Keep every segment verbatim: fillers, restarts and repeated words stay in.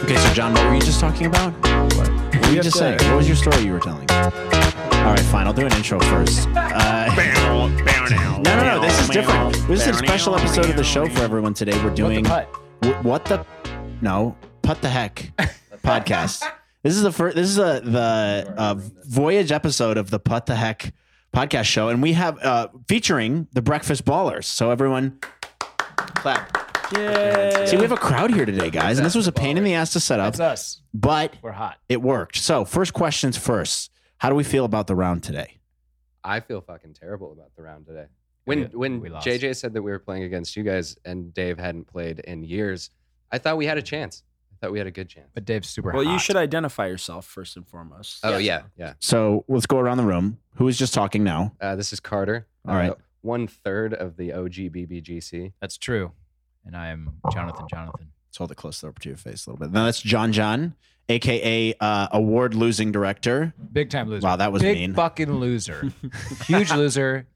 Okay, so John, what were you just talking about? What? What were you just saying? What was your story you were telling? All right, fine. I'll do an intro first. Uh, no, no, no. This is different. This is a special episode of the show for everyone today. We're doing What the What, what the no Put the Heck podcast. This is the first. This is a, the uh, voyage episode of the Put the Heck podcast show, and we have uh, featuring the Breakfast Ballers. So everyone, clap. Yay. See, we have a crowd here today, guys, and this was a pain in the ass to set up. That's us. But We're hot. it worked. So first questions first. How do we feel about the round today? I feel fucking terrible about the round today. When We- when we lost. J J said that we were playing against you guys and Dave hadn't played in years, I thought we had a chance. I thought we had a good chance. But Dave's super Well, hot. you should identify yourself first and foremost. Oh yeah, yeah. So let's go around the room. Who is just talking now? Uh, this is Carter. All right. Uh, one third of the O G B B G C. That's true. And I am Jonathan Jonathan. Let's hold it close over to your face a little bit. Now that's John John, a k a. Uh, award-losing director. Big time loser. Wow, that was Big mean. fucking loser. Huge loser.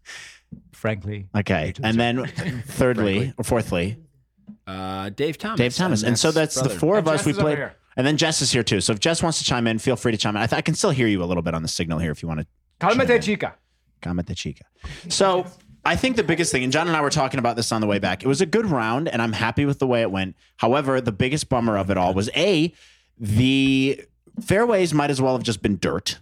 Frankly. Okay. Huge And loser. then thirdly, or fourthly, Uh, Dave Thomas. Dave Thomas. And so that's the brother. four of And us. Jess We is over played. here. And then Jess is here too. So if Jess wants to chime in, feel free to chime in. I, th- I can still hear you a little bit on the signal here if you want to. Calmate, chica. Calmate, chica. So I think the biggest thing, and John and I were talking about this on the way back, it was a good round, and I'm happy with the way it went. However, the biggest bummer of it all was A, the fairways might as well have just been dirt.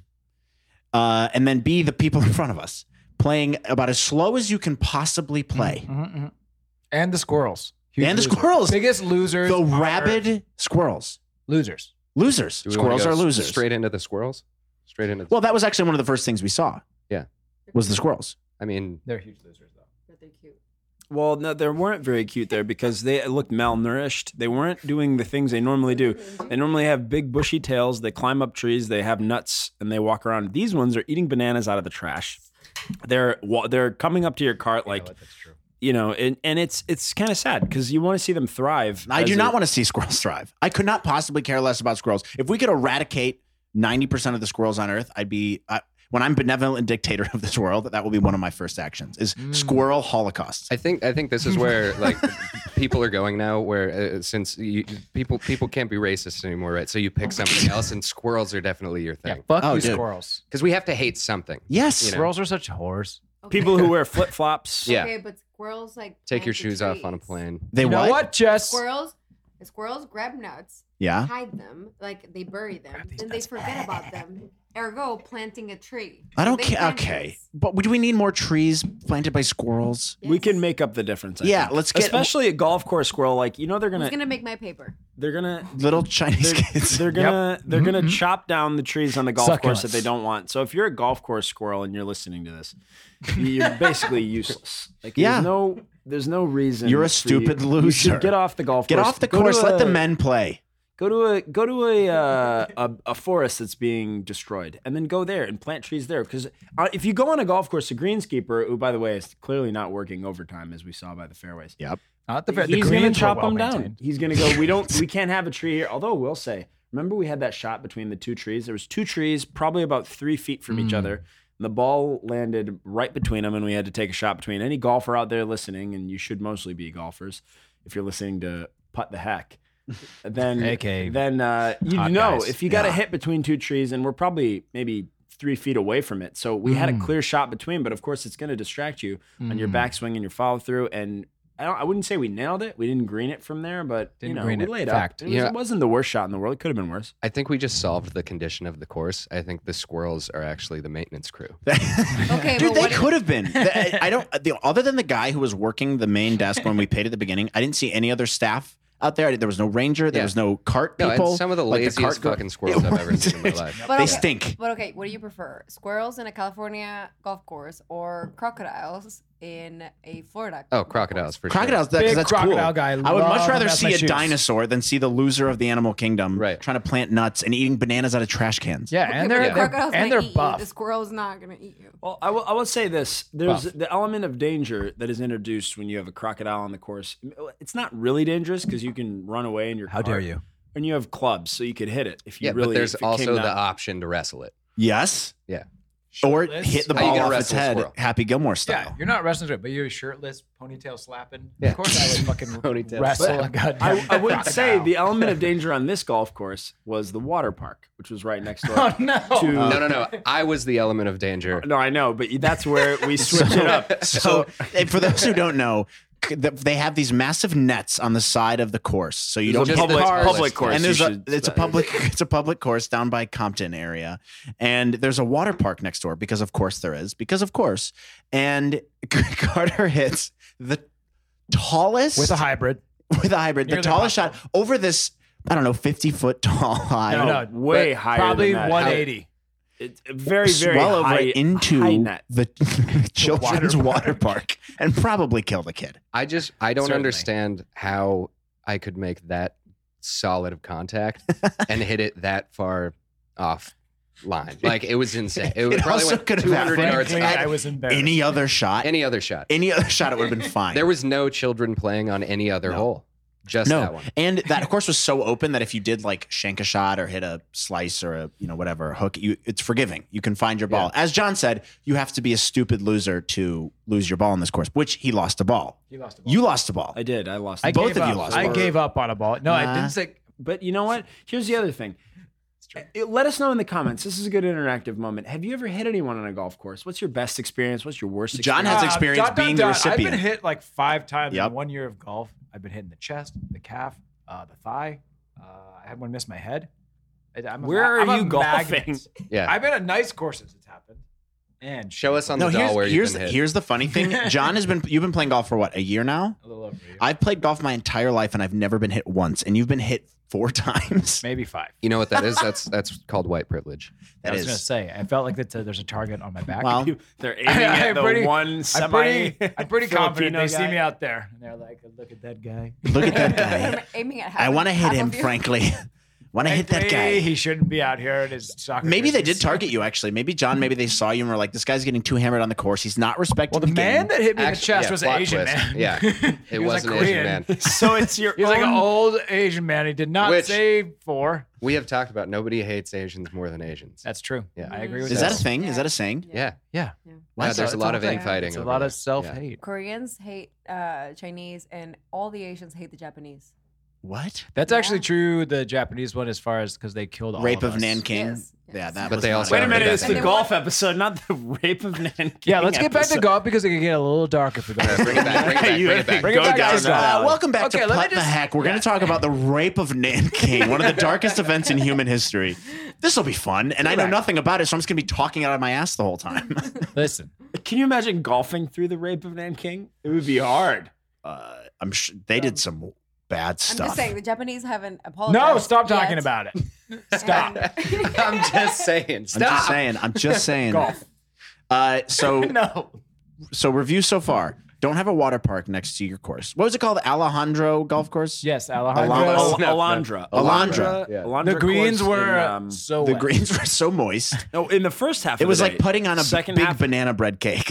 Uh, and then B, the people in front of us playing about as slow as you can possibly play. Mhm, mhm. And the squirrels. Huge And the losers. squirrels. Biggest losers. The are rabid squirrels. losers. Losers. Do we wanna Squirrels go are s- losers. Straight into the squirrels. Straight into. The, Well, that was actually one of the first things we saw. Yeah. Was the squirrels. I mean, They're huge losers, though. But they're cute. Well, no, they weren't very cute there because they looked malnourished. They weren't doing the things they normally do. They normally have big bushy tails. They climb up trees. They have nuts, and they walk around. These ones are eating bananas out of the trash. They're wa- they're coming up to your cart like, That's true. you know, and, and it's it's kind of sad because you want to see them thrive. I as do a- not want to see squirrels thrive. I could not possibly care less about squirrels. If we could eradicate ninety percent of the squirrels on Earth, I'd be, uh, when I'm benevolent dictator of this world, that will be one of my first actions is squirrel holocausts. I think I think this is where like people are going now. Where uh, since you, people people can't be racist anymore, right? So you pick something else, and squirrels are definitely your Yeah, thing. fuck Oh, you, dude. squirrels. Because we have to hate something. Yes. You know. Squirrels are such whores. Okay. People who wear flip flops. Yeah. Okay, but squirrels like Take your plant the shoes off on a trees. plane. They You what? know what, Jess? Squirrels, the squirrels grab nuts, Yeah. hide them, like they bury them, these then they nuts. forget about them. Ergo, planting a tree. I So don't they care. plant Okay. trees. But do we need more trees planted by squirrels? We Yes. can make up the difference. I Yeah, think. let's get- especially a golf course squirrel. Like you know, they're Who's gonna gonna make my paper? they're gonna Little Chinese they're, kids. they're gonna they're gonna Mhm. chop down the trees on the golf course that Succulents. they don't want. So if you're a golf course squirrel and you're listening to this, you're basically useless. Like Yeah. there's no there's no reason. You're a for stupid you. loser. You should get off the golf Get course. off the Go to course. Let the a- men play. Go to a go to a, uh, a a forest that's being destroyed, and then go there and plant trees there. Because uh, if you go on a golf course, a greenskeeper, who by the way is clearly not working overtime, as we saw by the fairways, Yep. Not the, the he's going to greens were chop well them down. maintained. He's going to go. We don't. We can't have a tree here. Although we'll say, remember we had that shot between the two trees. There was two trees, probably about three feet from each Mm. other. And the ball landed right between them, and we had to take a shot between. Any golfer out there listening, and you should mostly be golfers, if you're listening to Putt the Heck. Then, A K A then uh, you hot know guys. if you got a Yeah. hit between two trees, and we're probably maybe three feet away from it, so we had a Mm. clear shot between. But of course, it's going to distract you on your Mm. backswing and your follow through. And I don't. I wouldn't say we nailed it. We didn't green it from there, but Didn't you know, green we it. laid Fact. up. It, was, Yeah. it wasn't the worst shot in the world. It could have been worse. I think we just solved the condition of the course. I think the squirrels are actually the maintenance crew. Okay, Dude, but they what if- could have been. The- I don't. The, other than the guy who was working the main desk when we paid at the beginning, I didn't see any other staff out there. There was no ranger. There Yeah. was no cart No, people. it's some of the like laziest cart girl- fucking squirrels I've ever seen in my life. But They okay. stink. But okay, what do you prefer? Squirrels in a California golf course or crocodiles in a Florida? Oh, golf crocodiles course? for Crocodiles, sure. because Big that's crocodile cool. guy. I would much Love rather him as see my a shoes. dinosaur than see the loser of the animal kingdom Right. trying to plant nuts and eating bananas out of trash cans. Yeah, Okay, and but they're, the they're crocodile's and gonna they're eat you. buff. The squirrel's not gonna eat you. Well, I will. I will say this: there's Buff. the element of danger that is introduced when you have a crocodile on the course. It's not really dangerous because you can run away in your. How cart, dare you? And you have clubs, so you could hit it if you Yeah, really. but there's if it also came the down- option to wrestle it. Yes. Yeah. or shirtless. hit the How you ball gonna off its wrestle a head, squirrel? Happy Gilmore Yeah, style. you're not wrestling, but you're shirtless, ponytail slapping. Yeah. Of course, I would fucking Ponytail wrestle slap. a goddamn I, I would say crocodile. the element of danger on this golf course was the water park, which was right next door. Oh no! to, No, no, no. I was the element of danger. No, I know, but that's where we switch it up. So, eh, for those who don't know, c- th- they have these massive nets on the side of the course, so you don't Just hit the the public, tallest public course. And there's you a should it's a say. public it's a public course down by Compton area, and there's a water park next door because of course there is because of course, and Carter hits the tallest With a hybrid. with a hybrid Near the the tallest top. shot over this I don't know fifty foot tall high. No, no, way but higher Probably than that. one eighty. It's very, very well over high, into high net. the children's water water park and probably kill the kid. I just I don't Certainly. understand how I could make that solid of contact and hit it that far off line. Like it was insane. It, It probably also went could have two hundred happened. yards. Frankly, out. I was embarrassed. Any other shot, Any other shot. any other shot, it would have been fine. There was no children playing on any other No. hole. Just no, that one. and that course was so open that if you did like shank a shot or hit a slice or a you know whatever a hook, you it's forgiving. You can find your ball. As John said, you have to be a stupid loser to lose your ball in this course, which he lost a ball. He lost a ball. You lost a ball. I did. I lost. I both gave of you up. lost I one. gave up on a ball. No, I Nah. didn't say. But you know what? Here's the other thing. Uh, Let us know in the comments. This is a good interactive moment. Have you ever hit anyone on a golf course? What's your best experience? What's your worst John experience? has experience dot, dot, being the dot. recipient. I've been hit like five times Yep. in one year of golf. I've been hit in the chest, the calf, uh, the thigh. Uh, I had one miss my head. I- I'm a Where ma- are I'm a you golfing? magnet. Yeah. I've been at nice courses. It's happened. And Show us on No, the here's doll where here's you've been hit. here's the funny thing. John has been you've been playing golf for what a year now. a little over a year. I've played golf my entire life and I've never been hit once, and you've been hit four times. Maybe five. You know what that is? That's that's called white privilege. I That was gonna is say. I felt like that. Uh, there's a target on my back. well. You- They're aiming I- at I'm the pretty- one I'm semi. pretty, I'm pretty confident Filipino they see guy. me out there, and they're like, "Look at that guy." Look at that I'm guy. aiming at half I want to of- hit half him, of you. frankly. Want to hit that Frankly, guy. He shouldn't be out here at his soccer. Maybe they did jerseys. target you. Actually, maybe John. Maybe they saw you and were like, "This guy's getting too hammered on the course. He's not respecting Well, the man game." that hit me in the Actually, chest yeah, was an plot Asian twist. man. Yeah. He It was was a an Asian Korean. man. So it's your He was like an own- old Asian man. He did not Which- say four. We have talked about nobody hates Asians more than Asians. That's true. Yeah. I agree with Is that. that a thing? Yeah. Is that a saying? Yeah. Yeah. Yeah, What? there's a lot of thing. infighting. It's a over lot that. of self-hate. Koreans hate uh, Chinese, and all the Asians hate the Japanese. What? That's Yeah. actually true. The Japanese one, as far as because they killed all Rape of, of us. Nanking. Yes, Yeah, yes. that. But was they not also Wait a have minute, the it's best the And they golf episode, not the rape of Nanking. Yeah, let's get back to episode. golf because it can get a little dark if we go. Bring it back. Bring it back. You Bring it back. Bring it go back, down guys. that Uh, alley. welcome back Okay, to let me Putt the just- Heck. We're going yeah. to talk about the rape of Nanking, one of the darkest events in human history. This will be fun, and I know Correct. nothing about it, so I'm just going to be talking out of my ass the whole time. Listen, Can you imagine golfing through the rape of Nanking? It would be hard. uh, I'm sure they did some bad I'm stuff. just saying the Japanese haven't apologized. no, stop talking yet. about it. Stop. And- I'm just saying. I'm Stop. just saying. I'm just saying. Golf. Uh, so No. so review so far. Don't have a water park next to your course. What was it called? Alejandro Golf Course. Yes, Alon- Alejandro. Al- Alondra. Alondra. Yeah. Alondra The greens course were in, um, so The wet. greens were so moist. no, in the first half. It of was the like day. putting on a Second big half- banana bread cake.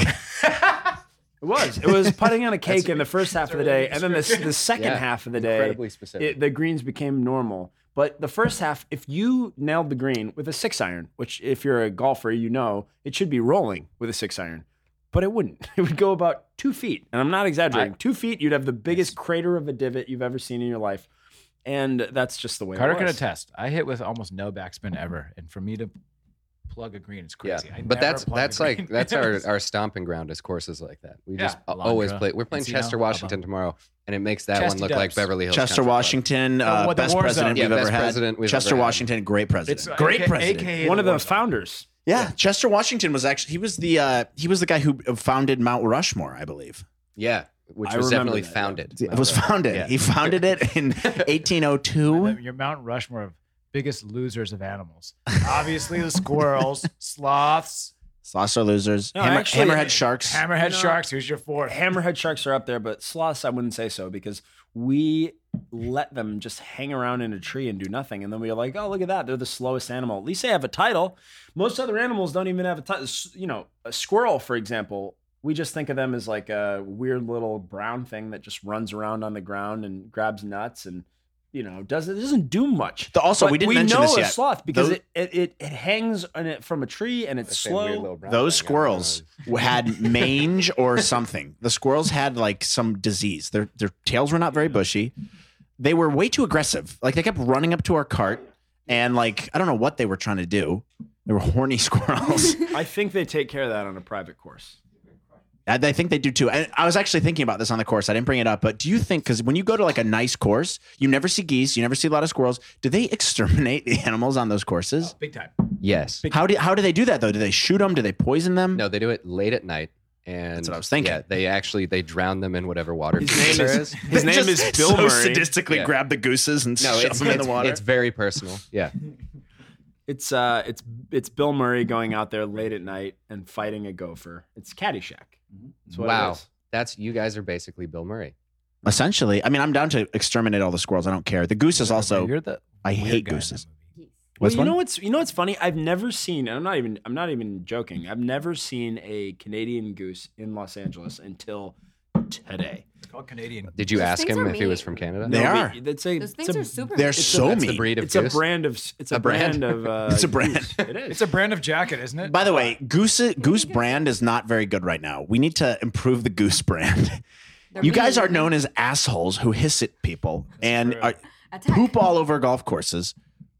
It was. It was putting on a cake in the first half of the day, and then the, the second Yeah, half of the day, incredibly specific. it, the greens became normal. But the first half, if you nailed the green with a six iron, which if you're a golfer, you know it should be rolling with a six iron, but it wouldn't. It would go about two feet, and I'm not exaggerating. I- two feet, you'd have the biggest crater of a divot you've ever seen in your life, and that's just the way. Carter it can was. attest. I hit with almost no backspin ever, and for me to plug a green is Yeah, crazy. I but never that's plug a that's like green. that's our, our stomping ground is courses like that. We just Yeah, always Alondra, play. We're playing Encino, Chester, Washington Alba. tomorrow, and it makes that Chesty one look like Dubs. Beverly Hills. Chester Country Club. Washington, Oh, uh, what, the best war president zone. Yeah, we've best ever had. president we've Chester ever had. Washington, great president. It's great A K president. A K A One of the war zone. founders. Yeah, Chester Washington was actually he was the uh, he was the guy who founded Mount Rushmore, I believe. Yeah, which I was remember definitely that, yeah. founded. It was founded. Yeah. He founded it in eighteen oh two. Your Mount Rushmore of biggest losers of animals. Obviously, the squirrels, sloths, Sloths are losers. No, Hammer, actually- hammerhead sharks. hammerhead No. sharks. Who's your fourth? Hammerhead sharks are up there, but sloths, I wouldn't say so because we let them just hang around in a tree and do nothing. And then we are like, oh, look at that. They're the slowest animal. At least they have a title. Most other animals don't even have a title. You know, a squirrel, for example, we just think of them as like a weird little brown thing that just runs around on the ground and grabs nuts and you know, doesn't it doesn't do much. The- also, But we didn't we mention know this a yet. sloth because Those- it, it, it, it hangs on it from a tree and it's Same weird slow. little brown Those thing. squirrels had mange or something. The squirrels had like some disease. Their their tails were not very bushy. They were way too aggressive. Like they kept running up to our cart and like I don't know what they were trying to do. They were horny squirrels. I think they take care of that on a private course. I, I think they do too. And I was actually thinking about this on the course. I didn't bring it up, but do you think because when you go to like a nice course, you never see geese, you never see a lot of squirrels. Do they exterminate the animals on those courses? Big time. Yes. How do how do they do that though? Do they shoot them? Do they poison them? No, they do it late at night. And That's what I was thinking. Yeah, they actually they drown them in whatever water His feature name there is is. his name Just is Bill so Murray. sadistically Yeah. grab the gooses and No, shove it's them in it's, the water. it's very personal. Yeah. It's uh, it's it's Bill Murray going out there late at night and fighting a gopher. It's Caddyshack. That's what it Wow. is. That's you guys are basically Bill Murray. Essentially, I mean, I'm down to exterminate all the squirrels. I don't care. The gooses also. You're the I weird hate guy in that gooses. movie. Well, What's you one? know what's you know what's funny? I've never seen. And I'm not even. I'm not even joking. I've never seen a Canadian goose in Los Angeles until today. It's called Canadian. Did you Those ask things him are if he was mean. from Canada? They No, are. but It's a, Those it's things a, are super. They're mean. so That's mean. the breed of It's a goose. brand of. It's a, A brand? brand, of. Uh, It's a brand. goose. It is. It's a brand of jacket, isn't it? By the way, goose goose brand is not very good right now. We need to improve the goose brand. They're You guys mean. are known as assholes who hiss at people and true. are, Attack. poop all over golf courses.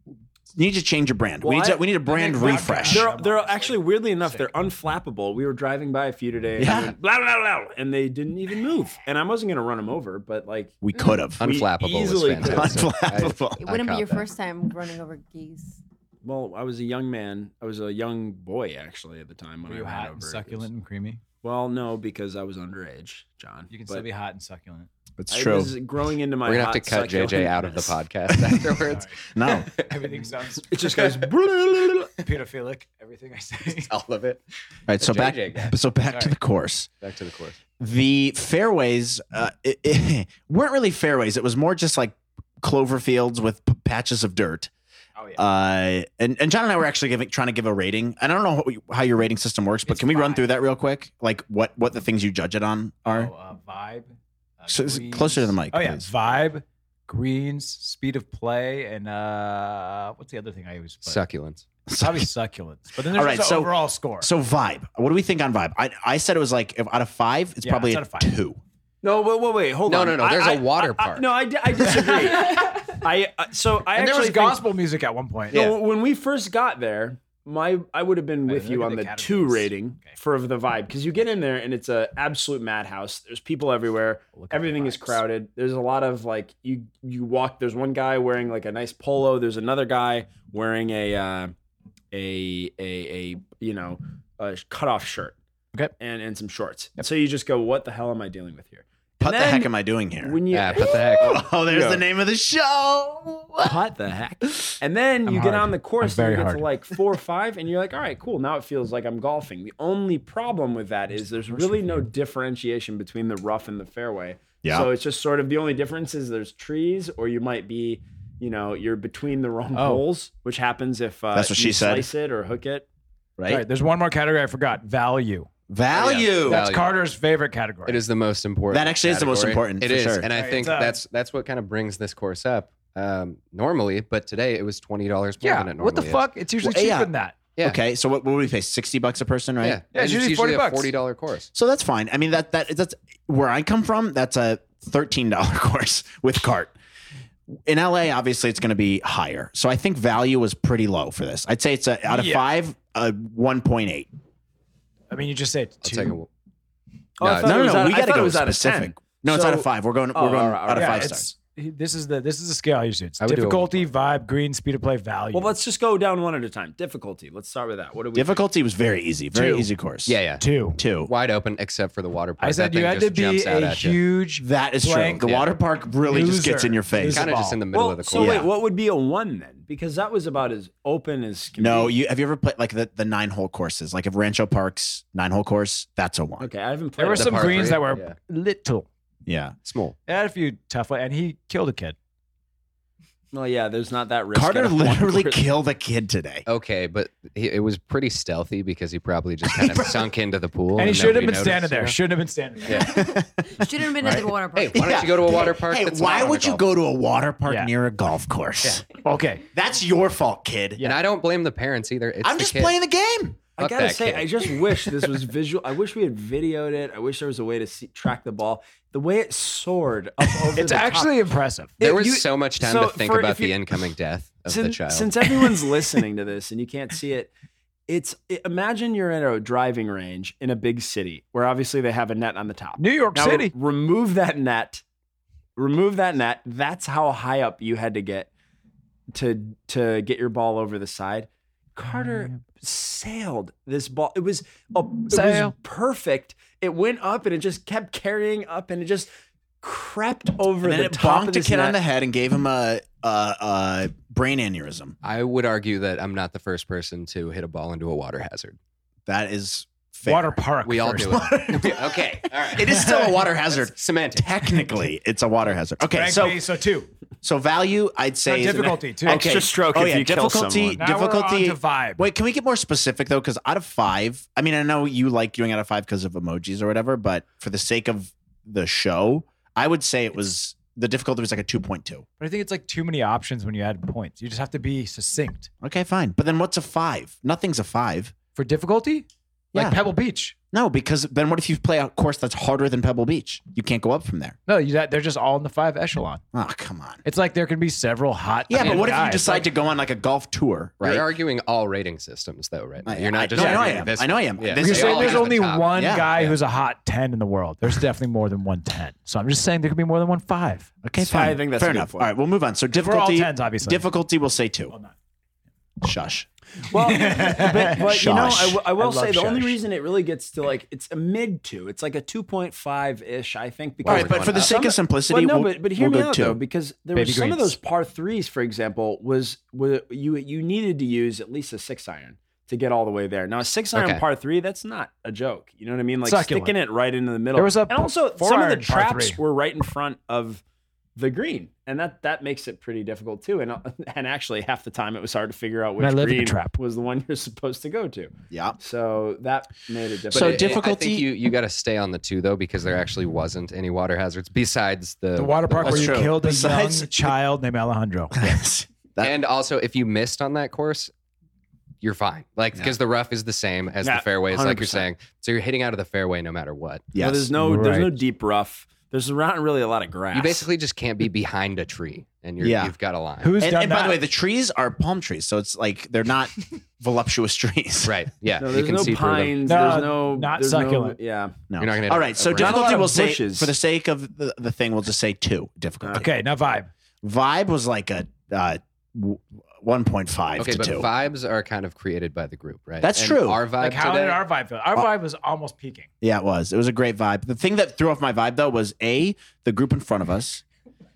You need to change your brand. we Well, need to I- we need a brand think refresh. vodka- They're, they're actually weirdly enough, they're unflappable. We were driving by a few today, and, Yeah. they went blah blah blah, and they didn't even move. And I wasn't gonna run them over, but like, We could have. We Unflappable was easily could. fantastic. Unflappable. It I wouldn't be caught your that. first time running over geese. well, I was a young man. I was a young boy actually at the time when Were I you ran hot over and a succulent goose. and creamy? Well, no, because I was underage, John. You can But still be hot and succulent. It's I true. was growing into my. We're gonna have to hot cut J J out of the succulentness. podcast afterwards. No. Everything sounds It just goes. pedophilic. Everything I say. All of it. All right, so The back J J guy. so back to Sorry. the course. Back to the course. The fairways uh, it, it weren't really fairways. It was more just like clover fields with p- patches of dirt. Oh yeah. Uh, and, and John and I were actually giving, trying to give a rating. And I don't know how, how your rating system works, but It's can we run five. through that real quick? Like what, what the things you judge it on are? Oh, uh, vibe. Uh, So it's greens. closer to the mic, Oh yeah, please. vibe, greens, speed of play, and uh, what's the other thing I always put? Succulents. Probably succulents. But then there's All right, just an so- overall score. So vibe. What do we think on vibe? I, I said it was like if out of five, it's Yeah, probably it's a out of five. two. No, wait, wait, wait. Hold No, on. no, no, I- there's I- a water I- I- park. no, I, di- I disagree. I uh, so I and there actually was think- gospel music at one point. No, when we first got there, my I would have been Hey, with look you at on the the two categories. rating Okay. for the vibe because you get in there and it's a absolute madhouse. There's people everywhere. Look at the Everything is vibes. crowded. There's a lot of like you you walk. There's one guy wearing like a nice polo. There's another guy wearing a uh, a a a you know a cut off shirt. Okay. And and some shorts. So you just go, what the hell am I dealing with here? What And the then heck am I doing here? When you Yeah, what the heck? Oh, there's Yeah. the name of the show. what the heck? And then I'm you get hard. on the course I'm and you very get hard. to like four or five, and you're like, all right, cool. Now it feels like I'm golfing. The only problem with that is there's really no differentiation between the rough and the fairway. Yeah. So it's just sort of the only difference is there's trees, or you might be, you know, you're between the wrong Oh. holes, which happens if uh, That's what you she said. slice it or hook it. Right? Sorry, there's one more category I forgot. Value. Value. That's Value. Carter's favorite category. It is the most important. That actually is the most category. important, It for is, sure. and I Right, think it's, uh, that's that's what kind of brings this course up. Um, normally, but today it was twenty dollars more Yeah. than it normally What the is. fuck? It's usually Well, cheaper yeah. than that. Yeah. Okay, so what, what would we pay? Sixty bucks a person, right? Yeah, Yeah, and it's usually forty a bucks. forty dollar course. So that's fine. I mean that that that's where I come from. That's a thirteen dollar course with cart. In L A, obviously, it's going to be higher. So I think value was pretty low for this. I'd say it's a out of Yeah. five, a one point eight. I mean, you just say it's I'll two. take a. Oh, No, I it's- thought No, it no, was no. out- We I got to thought it go was out of specific. ten. No, it's So- out of five. We're going. Oh, we're going all right, all out of right. Yeah, five it's, stars. this is the this is the scale I use. It's I would do a- difficulty, vibe, green, speed of play, value. Well, let's just go down one at a time. Difficulty. Let's start with that. What do we? Difficulty was very easy. Very Two. easy course. Yeah, yeah, two. Two. wide open except for the water park. I said That you thing had to just be jumps out a at you. huge. That is true. Blank. The Yeah. water park really just gets Loser. in your face. Loser. Kind of just in the middle Well, of the so course. wait, Yeah. what would be a one then? Because that was about as open as can No, be. you have you ever played like the, the nine hole courses? Like if Rancho Park's nine hole course, that's a one. Okay, I haven't played. There were it. The some par greens three? that were Yeah. little. Yeah. Small. It had a few tough, and he killed a kid. Well, yeah, there's not that risk. Carter at a golf literally course. killed a kid today. Okay, but he, it was pretty stealthy because he probably just kind of sunk into the pool. And he should have nobody been standing noticed, there. you know? Shouldn't have been standing there. Yeah. Shouldn't have been at the water park. Hey, why don't you go to a water park? Hey, that's why not on would a you golf go to a water park Yeah. near a golf course? Okay. That's your fault, kid. And I don't blame the parents either. It's I'm the just kid. playing the game. I Fuck gotta that say, kid. I just wish this was visual. I wish we had videoed it. I wish there was a way to see, track the ball. The way it soared up over It's the top. actually impressive. There It- was you- so much time so to think for- about if you- the incoming death of since, the child. since everyone's listening to this and you can't see it, it's it, imagine you're at a driving range in a big city where obviously they have a net on the top. New York Now, City. remove that net. Remove that net. That's how high up you had to get to to get your ball over the side. Carter sailed this ball. It was a, it was Sail. perfect. It went up and it just kept carrying up and it just crept over And then the it top bonked of a this kid net. on the head and gave him a, a, a brain aneurysm. I would argue that I'm not the first person to hit a ball into a water hazard. That is fair. Water park. We all first. do it. Okay, all right. It is still a water hazard. Semantics. Technically, it's a water hazard. Okay, Rank so me, so two. so value, I'd No, say is- difficulty, two. Okay. Extra stroke Oh if yeah, you kill difficulty. someone. Now we're Difficulty. on to vibe. Wait, can we get more specific though? Because out of five, I mean, I know you like doing out of five because of emojis or whatever, but for the sake of the show, I would say it was the difficulty was like a two point two. But I think it's like too many options when you add points. You just have to be succinct. Okay, fine. But then what's a five? Nothing's a five. For difficulty? Like Yeah. Pebble Beach. No, because then what if you play a course that's harder than Pebble Beach? You can't go up from there. No, you, that, they're just all in the five echelon. Oh, come on. It's like there can be several hot. Yeah, but what if you guys. decide Like, to go on like a golf tour, right? You're arguing all rating systems, though, right? now. I- You're not I- just no, I know I arguing am. this I know I one. am. Yeah. This You're is They saying all there's have the only top. one Yeah. guy Yeah. who's a hot ten in the world. There's definitely more than one ten. So I'm just saying there could be more than one five. Okay, So fine. I think that's fair a good enough. point. All right, we'll move on. So We're all difficulty, tens, obviously. difficulty, we'll say two. Well, not. Shush. Well, but, but you know, I, Shush. w- I will I love say the only shush. reason it really gets to like it's a mid two. It's like a two point five ish, I think. Because All right, but for the some- sake of simplicity, well, no, we'll, but, but hear we'll me go out two. though, because there Baby was some of greens. those par threes, for example, was, was you you needed to use at least a six iron to get all the way there. Now a six iron Okay. par three, that's not a joke. You know what I mean? Like Succulent. sticking it right into the middle. There was a and also four some of the iron par traps three. were right in front of the green, and that that makes it pretty difficult too. And and actually, half the time it was hard to figure out And I which live in the green trap. was the one you're supposed to go to. Yeah. So that made it difficult. So But it- difficulty- I think you, you got to stay on the two though, because there actually wasn't any water hazards besides the The water park That's where you true. killed a Besides- young child named Alejandro. Yes. That- And also, if you missed on that course, you're fine. Like because the rough is the same as Yeah, the fairways, like one hundred you're percent. saying. So you're hitting out of the fairway no matter what. yes. Well, there's no there's no Right. deep rough. There's not really a lot of grass. You basically just can't be behind a tree, and you're Yeah. you've got a line. Who's and, done and that? by the way, the trees are palm trees, so it's like they're not voluptuous trees. Right? Yeah. no, you there's can no see through them. pines. No, there's no not there's succulent. No, yeah. No. You're not gonna hit All a- right. a So red Not a lot difficulty, of we'll say bushes. for the sake of the, the thing, we'll just say two difficulty. Okay, now vibe. Vibe was like a uh, w- one point five Okay, to but two. vibes are kind of created by the group, right? That's And true. Our vibe Like how today, did our vibe feel? Our vibe was almost peaking. Yeah, it was. It was a great vibe. The thing that threw off my vibe though was A, the group in front of us,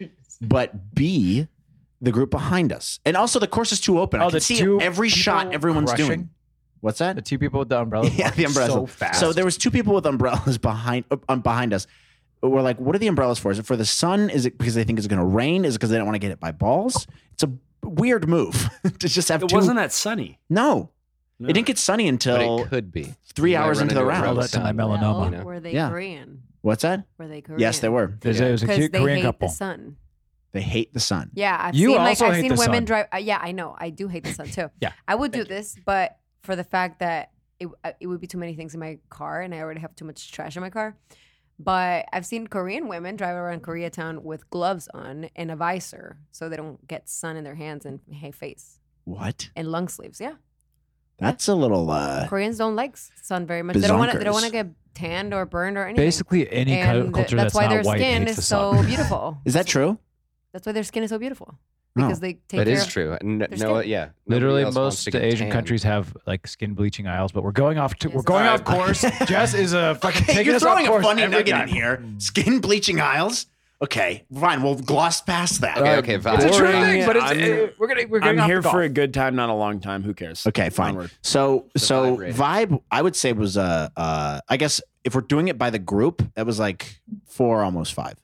but B, the group behind us. And also the course is too open. I Oh, can the see two every shot people everyone's crushing? doing. What's that? The two people with the umbrellas. Yeah, the umbrellas. So fast. So there was two people with umbrellas behind uh, um, behind us. We're like, what are the umbrellas for? Is it for the sun? Is it because they think it's going to rain? Is it because they don't want to get hit by balls? It's a weird move to just have It two. wasn't that sunny. No, No. it didn't get sunny but until it could be three You might hours run into the a round. real Tell that to my sun. melanoma. Well, You know? were they Yeah. Korean? What's that? Were they Korean? Yes, they were. There's, it was a Because cute they Korean hate couple. the sun. They hate the sun. Yeah, I've You seen like also I've hate seen the women sun. drive. Uh, yeah, I know. I do hate the sun too. Yeah. I would do this, but for the fact that it uh, it would be too many things in my car, and I already have too much trash in my car. But I've seen Korean women drive around Koreatown with gloves on and a visor, so they don't get sun in their hands and hey face What? and lung sleeves. Yeah, That's a little. uh Koreans don't like sun very much. They don't want to. They don't Bazonkers. want to get tanned or burned or anything. Basically, any cu- and culture that's that's, why not their white skin hates is the so sun. beautiful. Is that true? That's why their skin is so beautiful No. because they take That care is of. true. N- their no, skin. yeah. Nobody Literally, else wants to most get Asian tanned. countries have like skin bleaching aisles, but we're going off. To, Yes. we're going All off right. course. Jess is a fucking Hey, taking you're us off throwing a course funny every nugget time. in here. Skin bleaching aisles. Okay, fine. We'll gloss past that. Okay, okay, vibe. It's a true Boring. thing, but it's, I'm- uh, we're gonna we're getting I'm off here the for golf. a good time, not a long time. Who cares? Okay, fine. Onward. So so vibe rating. vibe, I would say was uh uh I guess if we're doing it by the group, it was like four, almost five.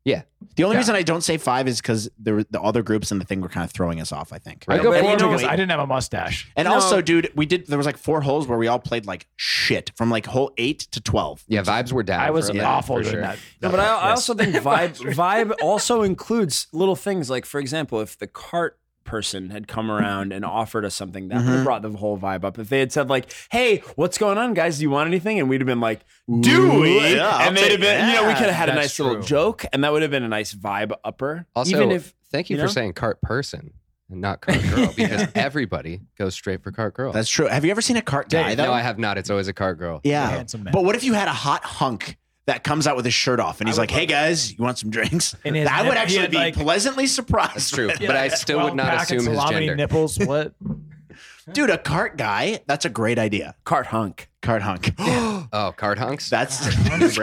Yeah. The only Yeah. reason I don't say five is because the the other groups in the thing were kind of throwing us off. I think. I Right. go But four you know because what? I didn't have a mustache. And No. also, dude, we did. There was like four holes where we all played like shit from like hole eight to twelve. Yeah, vibes were down. I was for a minute, awful for doing sure. that. No, but I, I Yes. also think vibe vibe also includes little things like, for example, if the cart person had come around and offered us something, that would have brought the whole vibe up. If they had said like, "Hey, what's going on, guys? Do you want anything?" and we'd have been like, "Do Ooh, we?" yeah, I'll and they'd take have been, you know, we that. could have had a That's nice little true. joke, and that would have been a nice vibe upper. Also, even if thank you, you for know? saying cart person and not cart girl because everybody goes straight for cart girl. That's true. Have you ever seen a cart guy Dave, though? no, I have not. It's always a cart girl. yeah. Handsome man. But what if you had a hot hunk that comes out with his shirt off and he's I like, would "Hey love guys, you want some drinks?" And his I nip- would he actually had, be like- pleasantly surprised. That's true. with But I still would not twelve-pack and assume his salami gender. nipples. What? Dude, a cart guy. That's a great idea. cart hunk. Cart hunk. Oh, cart hunks? That's T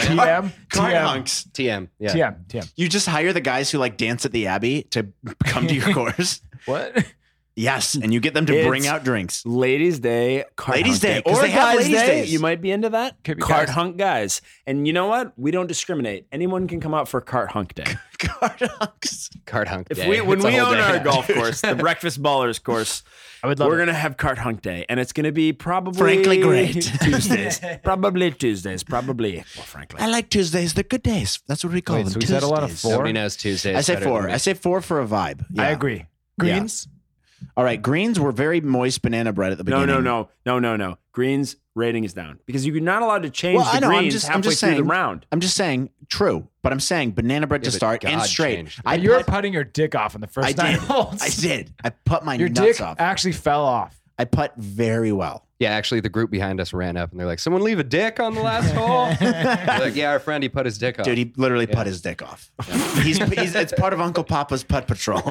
M. cart T M. hunks. T M. Yeah. T M. T M. You just hire the guys who like dance at the Abbey to come to your course. What? Yes, and you get them to It's- bring out drinks. Ladies' Day, cart Ladies' hunk Day, 'Cause or they they have guys' ladies' day. days. You might be into that. Could be Cart guys. hunk guys, and you know what? We don't discriminate. Anyone can come out for cart hunk day. Cart hunks. Cart hunk. If day. we when It's a we whole own day. our golf course, the Breakfast Ballers course, I would love we're it. gonna have cart hunk day, and it's gonna be probably Frankly great. Tuesdays, probably Tuesdays, probably. Well, frankly, I like Tuesdays. They're good days. That's what we call Wait, them. so we said a lot of Tuesdays. four? Nobody knows Tuesdays. I say better four. than me. I say four for a vibe. I Yeah. agree. Greens. All right, greens were very moist banana bread at the no, beginning. no, no, no, no, no. Greens rating is down because you're not allowed to change Well, the I know. I'm greens just, halfway I'm just through saying. the round. I'm just saying. True, but I'm saying banana bread Yeah, to but start and God straight. changed. I you were put, putting your dick off in the first I nine did. holes. I did. I put my Your nuts dick off. actually fell off. I put very well. Yeah, actually, the group behind us ran up and they're like, "Someone leave a dick on the last hole." We're like, yeah, our friend, he put his dick off. Dude, he literally put his dick off. he's, he's it's part of Uncle Papa's putt patrol.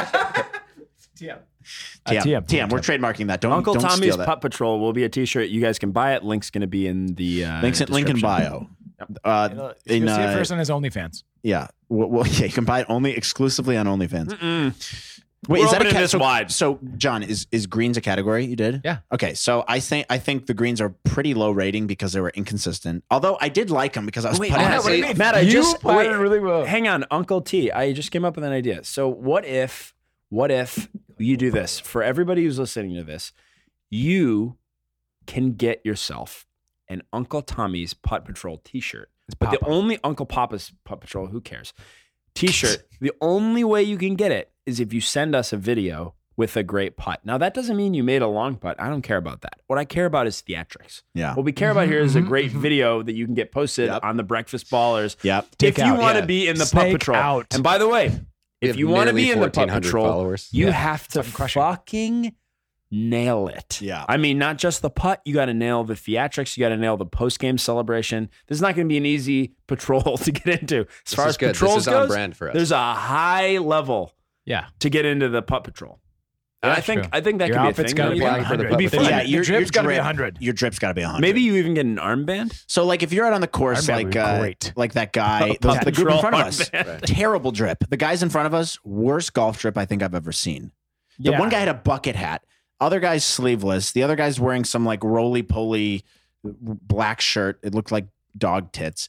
T M. T M. T M. T M. We're trademarking that. Don't Uncle don't Tommy's steal that. Putt Patrol will be a T-shirt. You guys can buy it. Link's going to be in the uh, Links in link in description. bio. Uh, You'll in, see it uh, first on his OnlyFans. yeah. Well, well, yeah, you can buy it only exclusively on OnlyFans. Mm-mm. Wait, We're is that a opening cat- this so, wide. So, John, is is greens a category you did? Yeah. Okay, so I think I think the greens are pretty low rating because they were inconsistent. Although I did like them because I was Wait, putting Matt, it- what do you mean? Matt, I You just played wait, it really well. Hang on, Uncle T. I just came up with an idea. So what if, what if you do this for everybody who's listening to this? You can get yourself an Uncle Tommy's Putt Patrol T-shirt, but the Papa. only Uncle Papa's Putt Patrol, who cares? T-shirt. The only way you can get it is if you send us a video with a great putt. Now that doesn't mean you made a long putt. I don't care about that. What I care about is theatrics. Yeah. What we care about here is a great video that you can get posted Yep. on the Breakfast Ballers. Yep. If Dick you out, want to yeah. be in the Putt Snake Patrol, out. and by the way, We if have you want to nearly be in the Putt fourteen hundred Patrol, followers. you Yeah. have to Fucking crushing. fucking nail it. Yeah. I mean, not just the putt. You got to nail the theatrics. You got to nail the post game celebration. This is not going to be an easy patrol to get into. As This far is as good. This patrols is on goes, brand for us. there's a high level Yeah. to get into the Putt Patrol. And Yeah, I think true. I think that Your could be a outfit's thing. gotta Maybe- be applying for the one hundred. Putt It'd be Patrol. fun. Yeah, The your, drip's your gotta be drip- one hundred. Your drip's got to be one hundred. Maybe you even get an armband. So, like, if you're out on the course, Armband like would be uh, great. like that guy, Putt the, the group in Patrol front of us, armband. terrible drip. The guys in front of us, worst golf drip I think I've ever seen. The Yeah. one guy had a bucket hat. Other guy's sleeveless. The other guy's wearing some like roly poly black shirt. It looked like dog tits.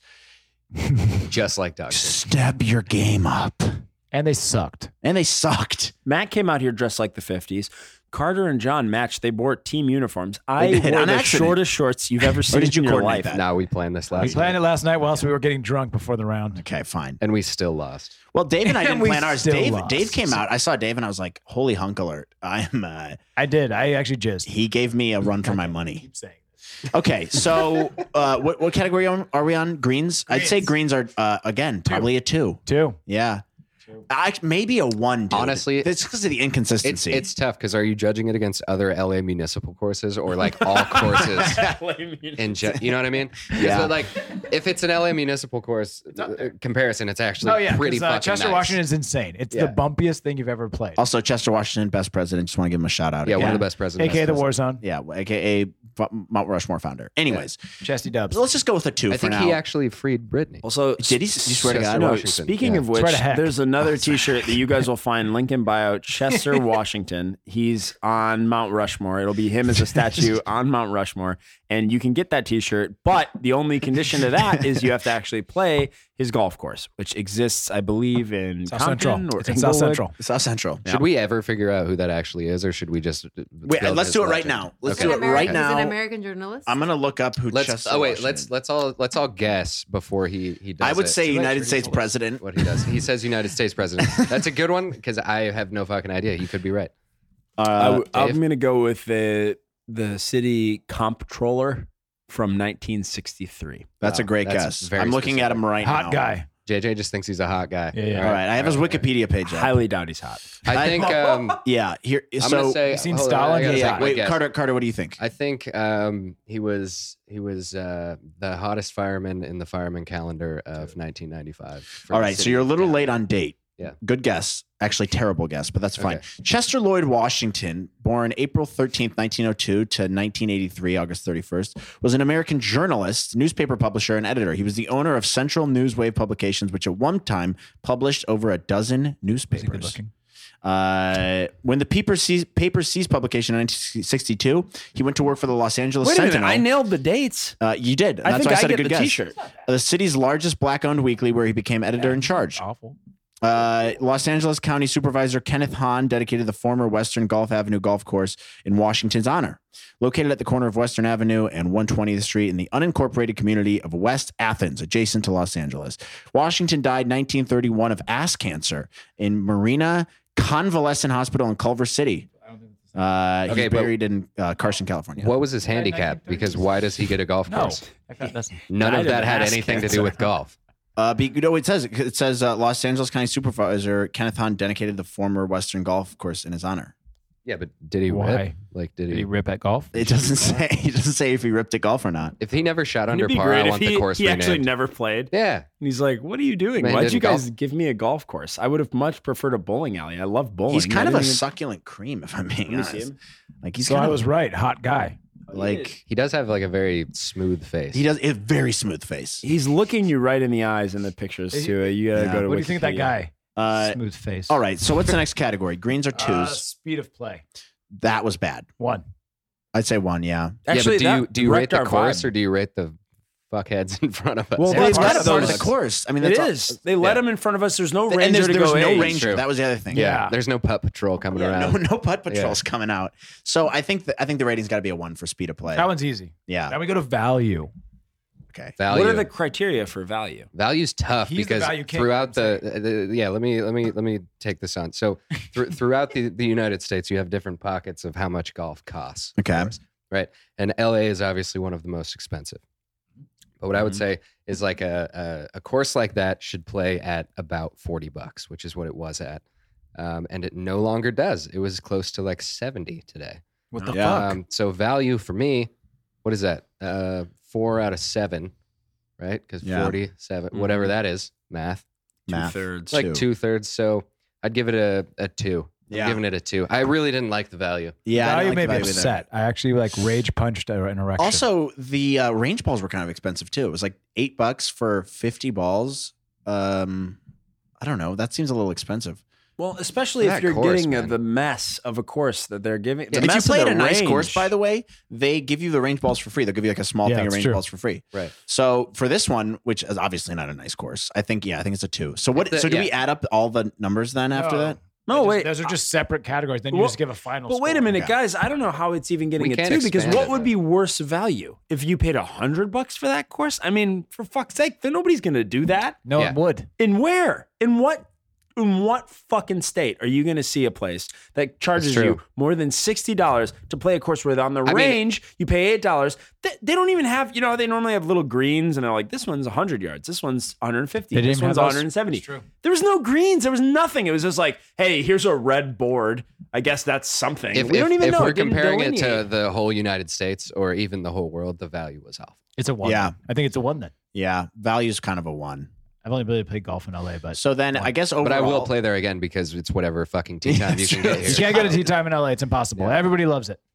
Just like Doug. Step your game up. And they sucked. And they sucked. Matt came out here dressed like the fifties. Carter and John matched. They wore team uniforms. I They did, wore on the accident. shortest shorts you've ever seen did you in your coordinate life. that? Now we planned this We last planned night, it last night whilst we were getting drunk before the round. Okay, fine. and we still lost. Well, Dave and I didn't We plan ours. still Dave, lost. Dave came out. I saw Dave and I was like, holy hunk alert. I am, uh, I did. I actually jizzed. he gave me a run for my money. Keep saying Okay, so uh, what, what category are are we on? Greens? I'd say greens are, uh, again, probably a two. two. Yeah. I, maybe a one, dude. Honestly, it's because of the It's inconsistency. it's tough because are you judging it against other L A municipal courses or like all courses in ge- you know what I mean? 'Cause, Yeah. like if it's an L A municipal course uh, comparison, it's actually Oh yeah, pretty 'cause, uh, fucking Chester nice. Washington is insane. It's Yeah. the bumpiest thing you've ever played. Also, Chester Washington, best president. Just want to give him a shout out. Yeah, again. one of the best presidents. A K A the War Zone. Yeah, A K A Mount Rushmore founder. Anyways, Chesty Dubs. let's just go with a two I for think now. he actually freed Britney. Also, Did he? You swear to Chester God? No, Washington. speaking Yeah. of which, Swear to heck. there's another T-shirt that you guys will find link in bio. Chester Washington. He's on Mount Rushmore. It'll be him as a statue on Mount Rushmore, and you can get that T-shirt. But the only condition to that is you have to actually play his golf course, which exists, I believe, in South Compton Central. or It's in South Inglewood. Central. South Central. Should we ever figure out who that actually is, or should we just Wait, build let's his do it right legend? now. Let's Okay. do it American, right He's now. an American journalist. I'm gonna look up who. Let's. Chester Oh wait. Washington Let's is. let's all let's all guess before he he does. I would it. say Too late, United Trudy States told us. president. what he does. He says United States president. That's a good one because I have no fucking idea. He could be right. I Uh, w- I'm Dave? going to go with the the city comptroller from nineteen sixty-three. that's a Wow, great that's guess. very I'm looking at him right now. Hot guy. J J just thinks he's a hot guy. Yeah, yeah. All right, I have his Wikipedia page up. Highly doubt he's hot. I think. Um, Yeah, here. I'm so gonna say. You seen hold on, Stalin? I gotta yeah, say yeah. my Wait, guess. Carter. Carter, what do you think? I think um, he was he was uh, the hottest fireman in the fireman calendar of nineteen ninety-five. for All the right, so city you're a little of late on date. Yeah. Good guess. Actually, terrible guess, but that's fine. Okay. Chester Lloyd Washington, born April thirteenth, nineteen oh two to nineteen eighty-three, August thirty-first, was an American journalist, newspaper publisher, and editor. He was the owner of Central Newswave Publications, which at one time published over a dozen Is he good newspapers. looking? Uh, when the paper ceased, paper ceased publication in nineteen sixty-two, he went to work for the Los Angeles Wait a minute, Sentinel. I nailed the dates. Uh, you did. I That's think why I I said get a good the guess. T-shirt. The city's largest black-owned weekly, where he became editor in charge. Awful. Uh, Los Angeles County Supervisor Kenneth Hahn dedicated the former Western Gulf Avenue golf course in Washington's honor. Located at the corner of Western Avenue and one hundred twentieth Street in the unincorporated community of West Athens, adjacent to Los Angeles. Washington died nineteen thirty-one of ass cancer in Marina Convalescent Hospital in Culver City. Uh, Okay, he's but- buried in uh, Carson, California. What was his handicap? Because why does he get a golf No. course? That's None Died of of that had ass anything to cancer. do with golf. Uh, be, you know, it says it says uh, Los Angeles County Supervisor Kenneth Hahn dedicated the former Western Golf Course in his honor. Yeah, but did he Why? rip? Like, did Did he? he rip at golf? It doesn't say. It doesn't say if he ripped at golf or not. If he never shot under It'd be par, great I if want he, the course he actually renamed. never played. Yeah, And he's like, "What are you doing? Man, Why'd didn't you guys golf- give me a golf course? I would have much preferred a bowling alley. I love bowling." He's kind I of a didn't even- succulent cream, if I'm being Let me see honest. him. Like he's So kind I of was right. Hot guy. like he does have like a very smooth face. he does a very smooth face. He's looking you right in the eyes in the pictures Is he- too. You gotta Yeah. go to What do you think of that Wikipedia. guy? Uh, Smooth face. all right. So what's the next category? Greens or twos? Uh, speed of play. That was bad. One. I'd say one. Yeah. Actually, yeah, but do you that do you rate wrecked the our course vibe. or do you rate the fuckheads in front of us? Well, Well, they it's let kind of part of the those- course. I mean, It that's all- is. They let Yeah. him in front of us. There's no And ranger there's, to there's go. no "Hey." ranger. True. That was the other thing. Yeah. There's no putt patrol coming Yeah, around. no, no putt Yeah. patrols coming out. So I think that I think the rating's got to be a one for speed of play. That one's easy. Yeah. Now we go to value. Okay. Value. What are the criteria for value? Value's tough He's the because value king, throughout I'm the, the yeah let me let me let me take this on. So thr- throughout the, the United States, you have different pockets of how much golf costs. of Okay. course, right, and L A is obviously one of the most expensive. But what I would Mhm. say is like a, a a course like that should play at about forty bucks, which is what it was at, um, and it no longer does. It was close to like seventy today. What the Yeah. fuck? Um, so value for me, what is that? Uh, four out of seven, right? Because Yeah. forty-seven, whatever that is, math, Math. Two thirds. like two thirds. So I'd give it a, a two. I'm Yeah. giving it a two. I really didn't like the value. Yeah. I don't value like made the me value either. upset. I actually like rage punched an erection. Also, the uh, range balls were kind of expensive too. It was like eight bucks for fifty balls. Um, I don't know. That seems a little expensive. Well, especially if That you're course, getting uh, man. the mess of a course that they're giving. the if you mess of play at the a nice range. course, by the way, they give you the range balls for free. They'll give you like a small Yeah, thing of it's range true. balls for free. Right. So for this one, which is obviously not a nice course, I think yeah, I think it's a two. So what? The- so do yeah. we add up all the numbers then after No. that? No, Those- wait. Those are just separate categories. Then you Well, just give a final. But wait a score. minute, Okay. guys. I don't know how it's even getting We a can't two because expand what it, would though. be worse value if you paid a hundred bucks for that course? I mean, for fuck's sake, then nobody's going to do that. No, Yeah. it would. In where? In what? In what fucking state are you going to see a place that charges That's true. you more than sixty dollars to play a course where on the mean- range you pay eight dollars? They, they don't even have, you know, they normally have little greens and they're like, this one's one hundred yards, this one's one hundred fifty, They didn't this even one's have those? one hundred seventy. That's true. There was no greens, there was nothing. It was just like, hey, here's a red board. I guess that's something. If, we if, don't even if know. we're It didn't comparing it to delineate. the whole United States or even the whole world, the value was off. It's a one. Yeah. I think it's a one then. Yeah, value's kind of a one. I've only really played golf in L A, but So then I guess overall, But I will play there again because it's whatever fucking tea time you can get you here. can't go to tea time in L A. It's impossible. Yeah. Everybody loves it.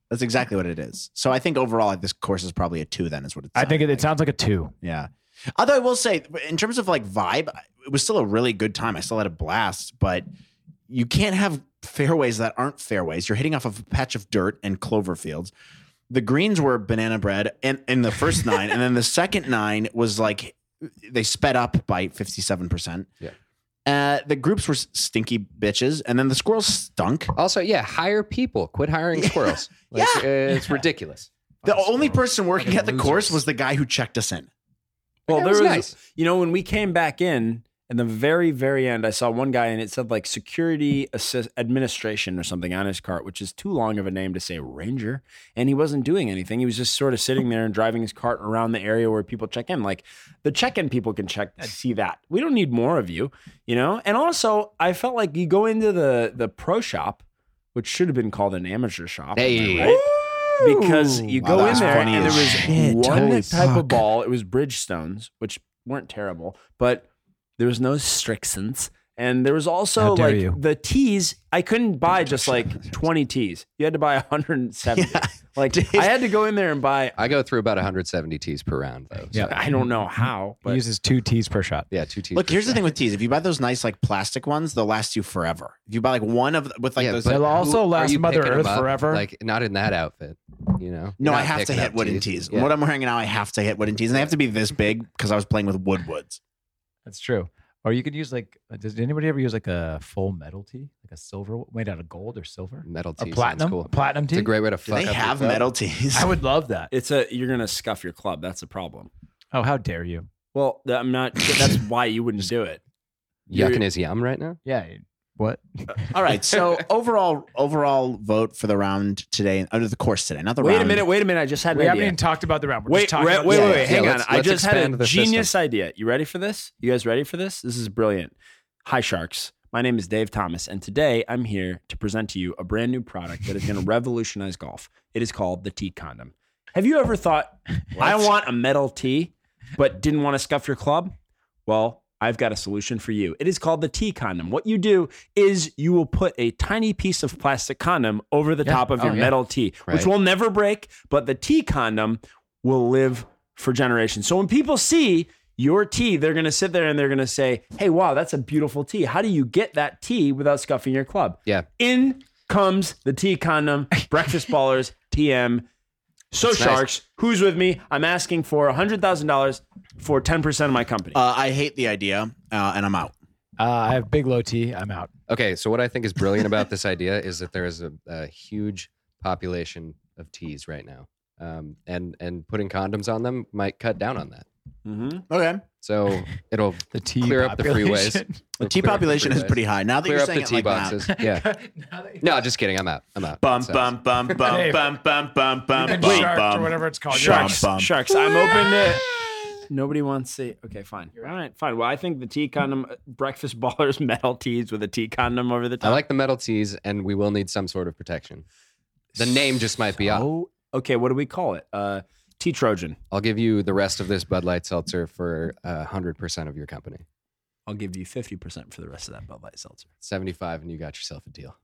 That's exactly what it is. So I think overall, this course is probably a two. Then is what it's. I think it, it sounds like a two. Yeah. Although I will say, in terms of like vibe, it was still a really good time. I still had a blast, but you can't have fairways that aren't fairways. You're hitting off of a patch of dirt and clover fields. The greens were banana bread in, in the first nine, and then the second nine was like they sped up by fifty-seven percent. Yeah. Uh, the groups were stinky bitches, and then the squirrels stunk. Also, yeah, hire people. Quit hiring squirrels. Like, Yeah. uh, it's ridiculous. The only person working Fucking at the losers. course was the guy who checked us in. Well, That there was was, nice. you know, when we came back in, in the very, very end, I saw one guy and it said like security assist administration or something on his cart, which is too long of a name to say ranger. And he wasn't doing anything. He was just sort of sitting there and driving his cart around the area where people check in. Like the check-in people can check, see that. We don't need more of you, you know? And also, I felt like you go into the, the pro shop, which should have been called an amateur shop. am I Hey. right? Because you Wow, go that in was there funny and there as was shit. one Holy type fuck. of ball. It was Bridgestones, which weren't terrible, but there was no Strixons. And there was also How dare like you. the tees. I couldn't buy just like twenty tees. You had to buy one hundred seventy. Yeah. Like Dave- I had to go in there and buy. I go through about one hundred seventy tees per round, though. So, Yeah. I don't know how, He but uses two tees per shot. yeah, two tees. Look, per here's the shot. thing with tees. If you buy those nice like plastic ones, they'll last you forever. If you buy like one of with like Yeah, those, but They'll also who- last are you Mother picking 'em Earth up? forever. Like, not in that outfit, you know? no, You're I not have to picking hit up wooden tees. Yeah. What I'm wearing now, I have to hit wooden tees, and they have to be this big because I was playing with wood woods. That's true. Or you could use like, uh, does anybody ever use like a full metal tee, like a silver made out of gold or silver? Metal A tee platinum, sounds cool. a platinum tee. It's a great way to Do fuck they up your have club. metal tees? I would love that. it's a you're gonna scuff your club. That's the problem. Oh, how dare you? Well, I'm not. That's why you wouldn't do it. You're- Yucking his yum right now? Yeah. What? All right. So overall, overall vote for the round today, under the course today, not the Wait round. a minute. Wait a minute. I just had We an haven't idea. even talked about the round. We're Wait, just talking wait, about wait, the wait, round. wait, hang Yeah, on. let's- I let's just had expand a the system. genius idea. You ready for this? You guys ready for this? This is brilliant. Hi, Sharks. My name is Dave Thomas, and today I'm here to present to you a brand new product that is going to revolutionize golf. It is called the Tee Condom. Have you ever thought, I want a metal tee, but didn't want to scuff your club? Well, I've got a solution for you. It is called the Tee Condom. What you do is you will put a tiny piece of plastic condom over the Yeah. top of your Oh, yeah. metal tee, which Right. will never break, but the Tee Condom will live for generations. So when people see your tee, they're going to sit there and they're going to say, hey, wow, that's a beautiful tee. How do you get that tee without scuffing your club? Yeah. In comes the Tee Condom, Breakfast Ballers, T M. So That's nice. Sharks, who's with me? I'm asking for one hundred thousand dollars for ten percent of my company. Uh, I hate the idea, uh, and I'm out. Uh, I have big low T. I'm out. Okay, so what I think is brilliant about this idea is that there is a, a huge population of tees right now. Um, and, and putting condoms on them might cut down on that. Mm-hmm. Okay. So it'll The T clear up the population. freeways. The It'll T clear up the population is freeways. pretty high. Now that Clear you're up the saying tee it like boxes. that. Yeah. No, just kidding. I'm out. I'm out. Bum So- bum bum bum Dave. bum bum bum bum And bum shark bum. or whatever it's called. Sharks, bum. Sharks, I'm open to. Nobody wants to see. Okay, fine. All right, fine. Well, I think the Tee Condom, uh, Breakfast Ballers metal tees with a Tee Condom over the top. I like the metal tees, and we will need some sort of protection. The name just might be off. Oh, okay. What do we call it? Uh, T Trojan. I'll give you the rest of this Bud Light Seltzer for uh, one hundred percent of your company. I'll give you fifty percent for the rest of that Bud Light Seltzer. seventy-five, and you got yourself a deal.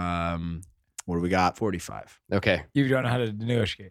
Um, What do we got? forty-five. Okay, You don't know how to negotiate.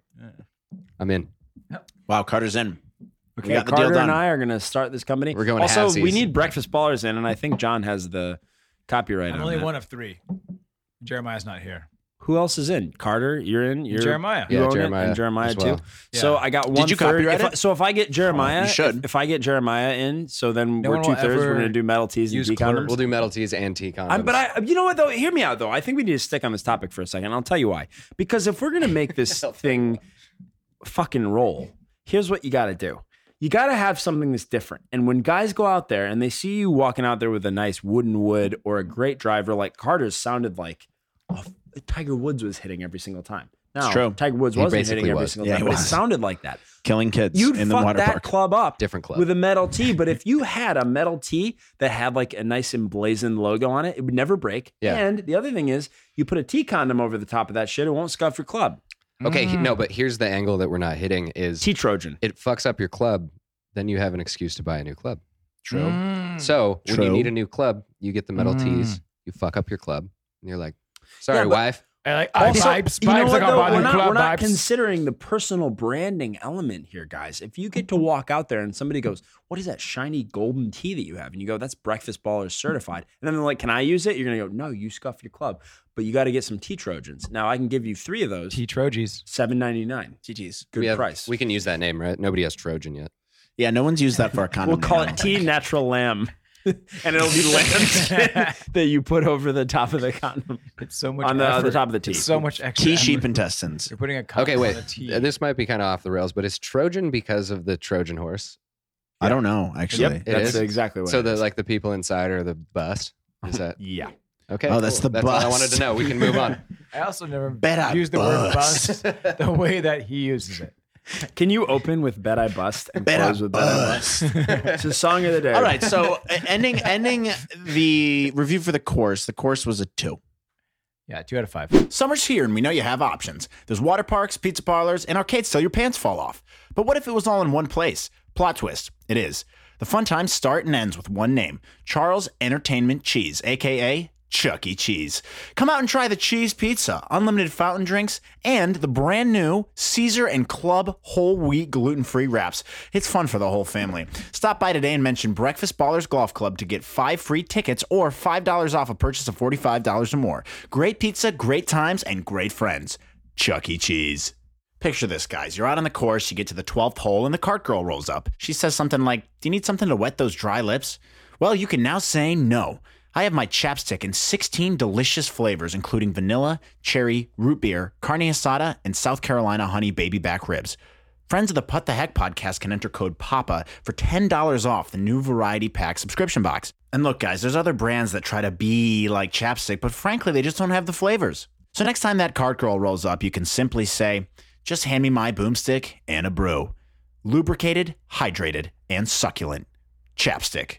I'm in. Wow, Carter's in. Okay, got the deal Carter done. and I are going to start this company. We're going Also, halvesies. we need Breakfast Ballers in, and I think John has the copyright I'm on only that. one of three. Jeremiah's not here. Who else is in? Carter, you're in. You're, Jeremiah. You Yeah, own it, Jeremiah and Jeremiah as well. too. So Yeah. I got one Did you third. copyright If I- it? so if I get Jeremiah, you should. If, if I get Jeremiah in, so then No we're one two will thirds. We're ever going to do metal tees and use T clerks. condoms. We'll do metal tees and tea condoms. I'm, but I, you know what though? Hear me out though. I think we need to stick on this topic for a second. I'll tell you why. Because if we're gonna make this thing fucking roll, here's what you got to do. You got to have something that's different. And when guys go out there and they see you walking out there with a nice wooden wood or a great driver, like Carter's sounded like oh, Tiger Woods was hitting every single time. No, It's true. Tiger Woods He wasn't basically hitting every was. single Yeah, time. he But it was. sounded like that. Killing kids You'd in the fuck water that park. club up Different club. with a metal tee. But if you had a metal tee that had like a nice emblazoned logo on it, it would never break. Yeah. And the other thing is, you put a T condom over the top of that shit, it won't scuff your club. okay, he- Mm. no, but here's the angle that we're not hitting is T Trojan. it fucks up your club, then you have an excuse to buy a new club. True. Mm. So when True. you need a new club, you get the metal Mm. tees, you fuck up your club, and you're like, sorry, Yeah, but- wife, I like I Also, vibes. you know Vibes what, like a though? body we're not, club we're not vibes. considering the personal branding element here, guys. If you get to walk out there and somebody goes, "What is that shiny golden tea that you have?" and you go, "That's Breakfast Ballers certified," and then they're like, "Can I use it?" You're gonna go, "No, you scuff your club, but you got to get some tea Trojans." Now I can give you three of those, Tea Trojans. seven ninety nine. G Gs. Good we have, price. We can use that name, right? Nobody has Trojan yet. Yeah, no one's used that for a condom. We'll call name, I it don't tea think. natural lamb. And it'll be lamb that you put over the top of the condom It's so much on the, on the effort. top of the tea. It's so much extra. Tea effort. sheep intestines. You're putting a cup Okay, wait. on the tea. Uh, This might be kind of off the rails, but is Trojan because of the Trojan horse? I don't know, actually. Yep, It that's is? exactly what. So it the is. like the people inside are the bust? Is that yeah. okay? Oh, that's cool. the That's all I bust. wanted to know. We can move on. I also never Better used the word bust. bust the way that he uses it. Can you open with "Bet I Bust" and Bet I close with "Bet I Bust"? It's a song of the day. All right, so uh, ending ending the review for the course. The course was a two. Yeah, two out of five. Summer's here, and we know you have options. There's water parks, pizza parlors, and arcades till your pants fall off. But what if it was all in one place? Plot twist. It is. The fun times start and ends with one name, Charles Entertainment Cheese, a k a. Chuck E. Cheese. Come out and try the cheese pizza, unlimited fountain drinks, and the brand new Caesar and Club whole wheat gluten-free wraps. It's fun for the whole family. Stop by today and mention Breakfast Ballers Golf Club to get five free tickets or five dollars off a purchase of forty-five dollars or more. Great pizza, great times, and great friends. Chuck E. Cheese. Picture this, guys. You're out on the course, you get to the twelfth hole, and the cart girl rolls up. She says something like, "Do you need something to wet those dry lips?" Well, you can now say no. I have my chapstick in sixteen delicious flavors, including vanilla, cherry, root beer, carne asada, and South Carolina honey baby back ribs. Friends of the Putt the Heck podcast can enter code PAPA for ten dollars off the new variety pack subscription box. And look, guys, there's other brands that try to be like chapstick, but frankly, they just don't have the flavors. So next time that cart girl rolls up, you can simply say, "Just hand me my boomstick and a brew." Lubricated, hydrated, and succulent. Chapstick.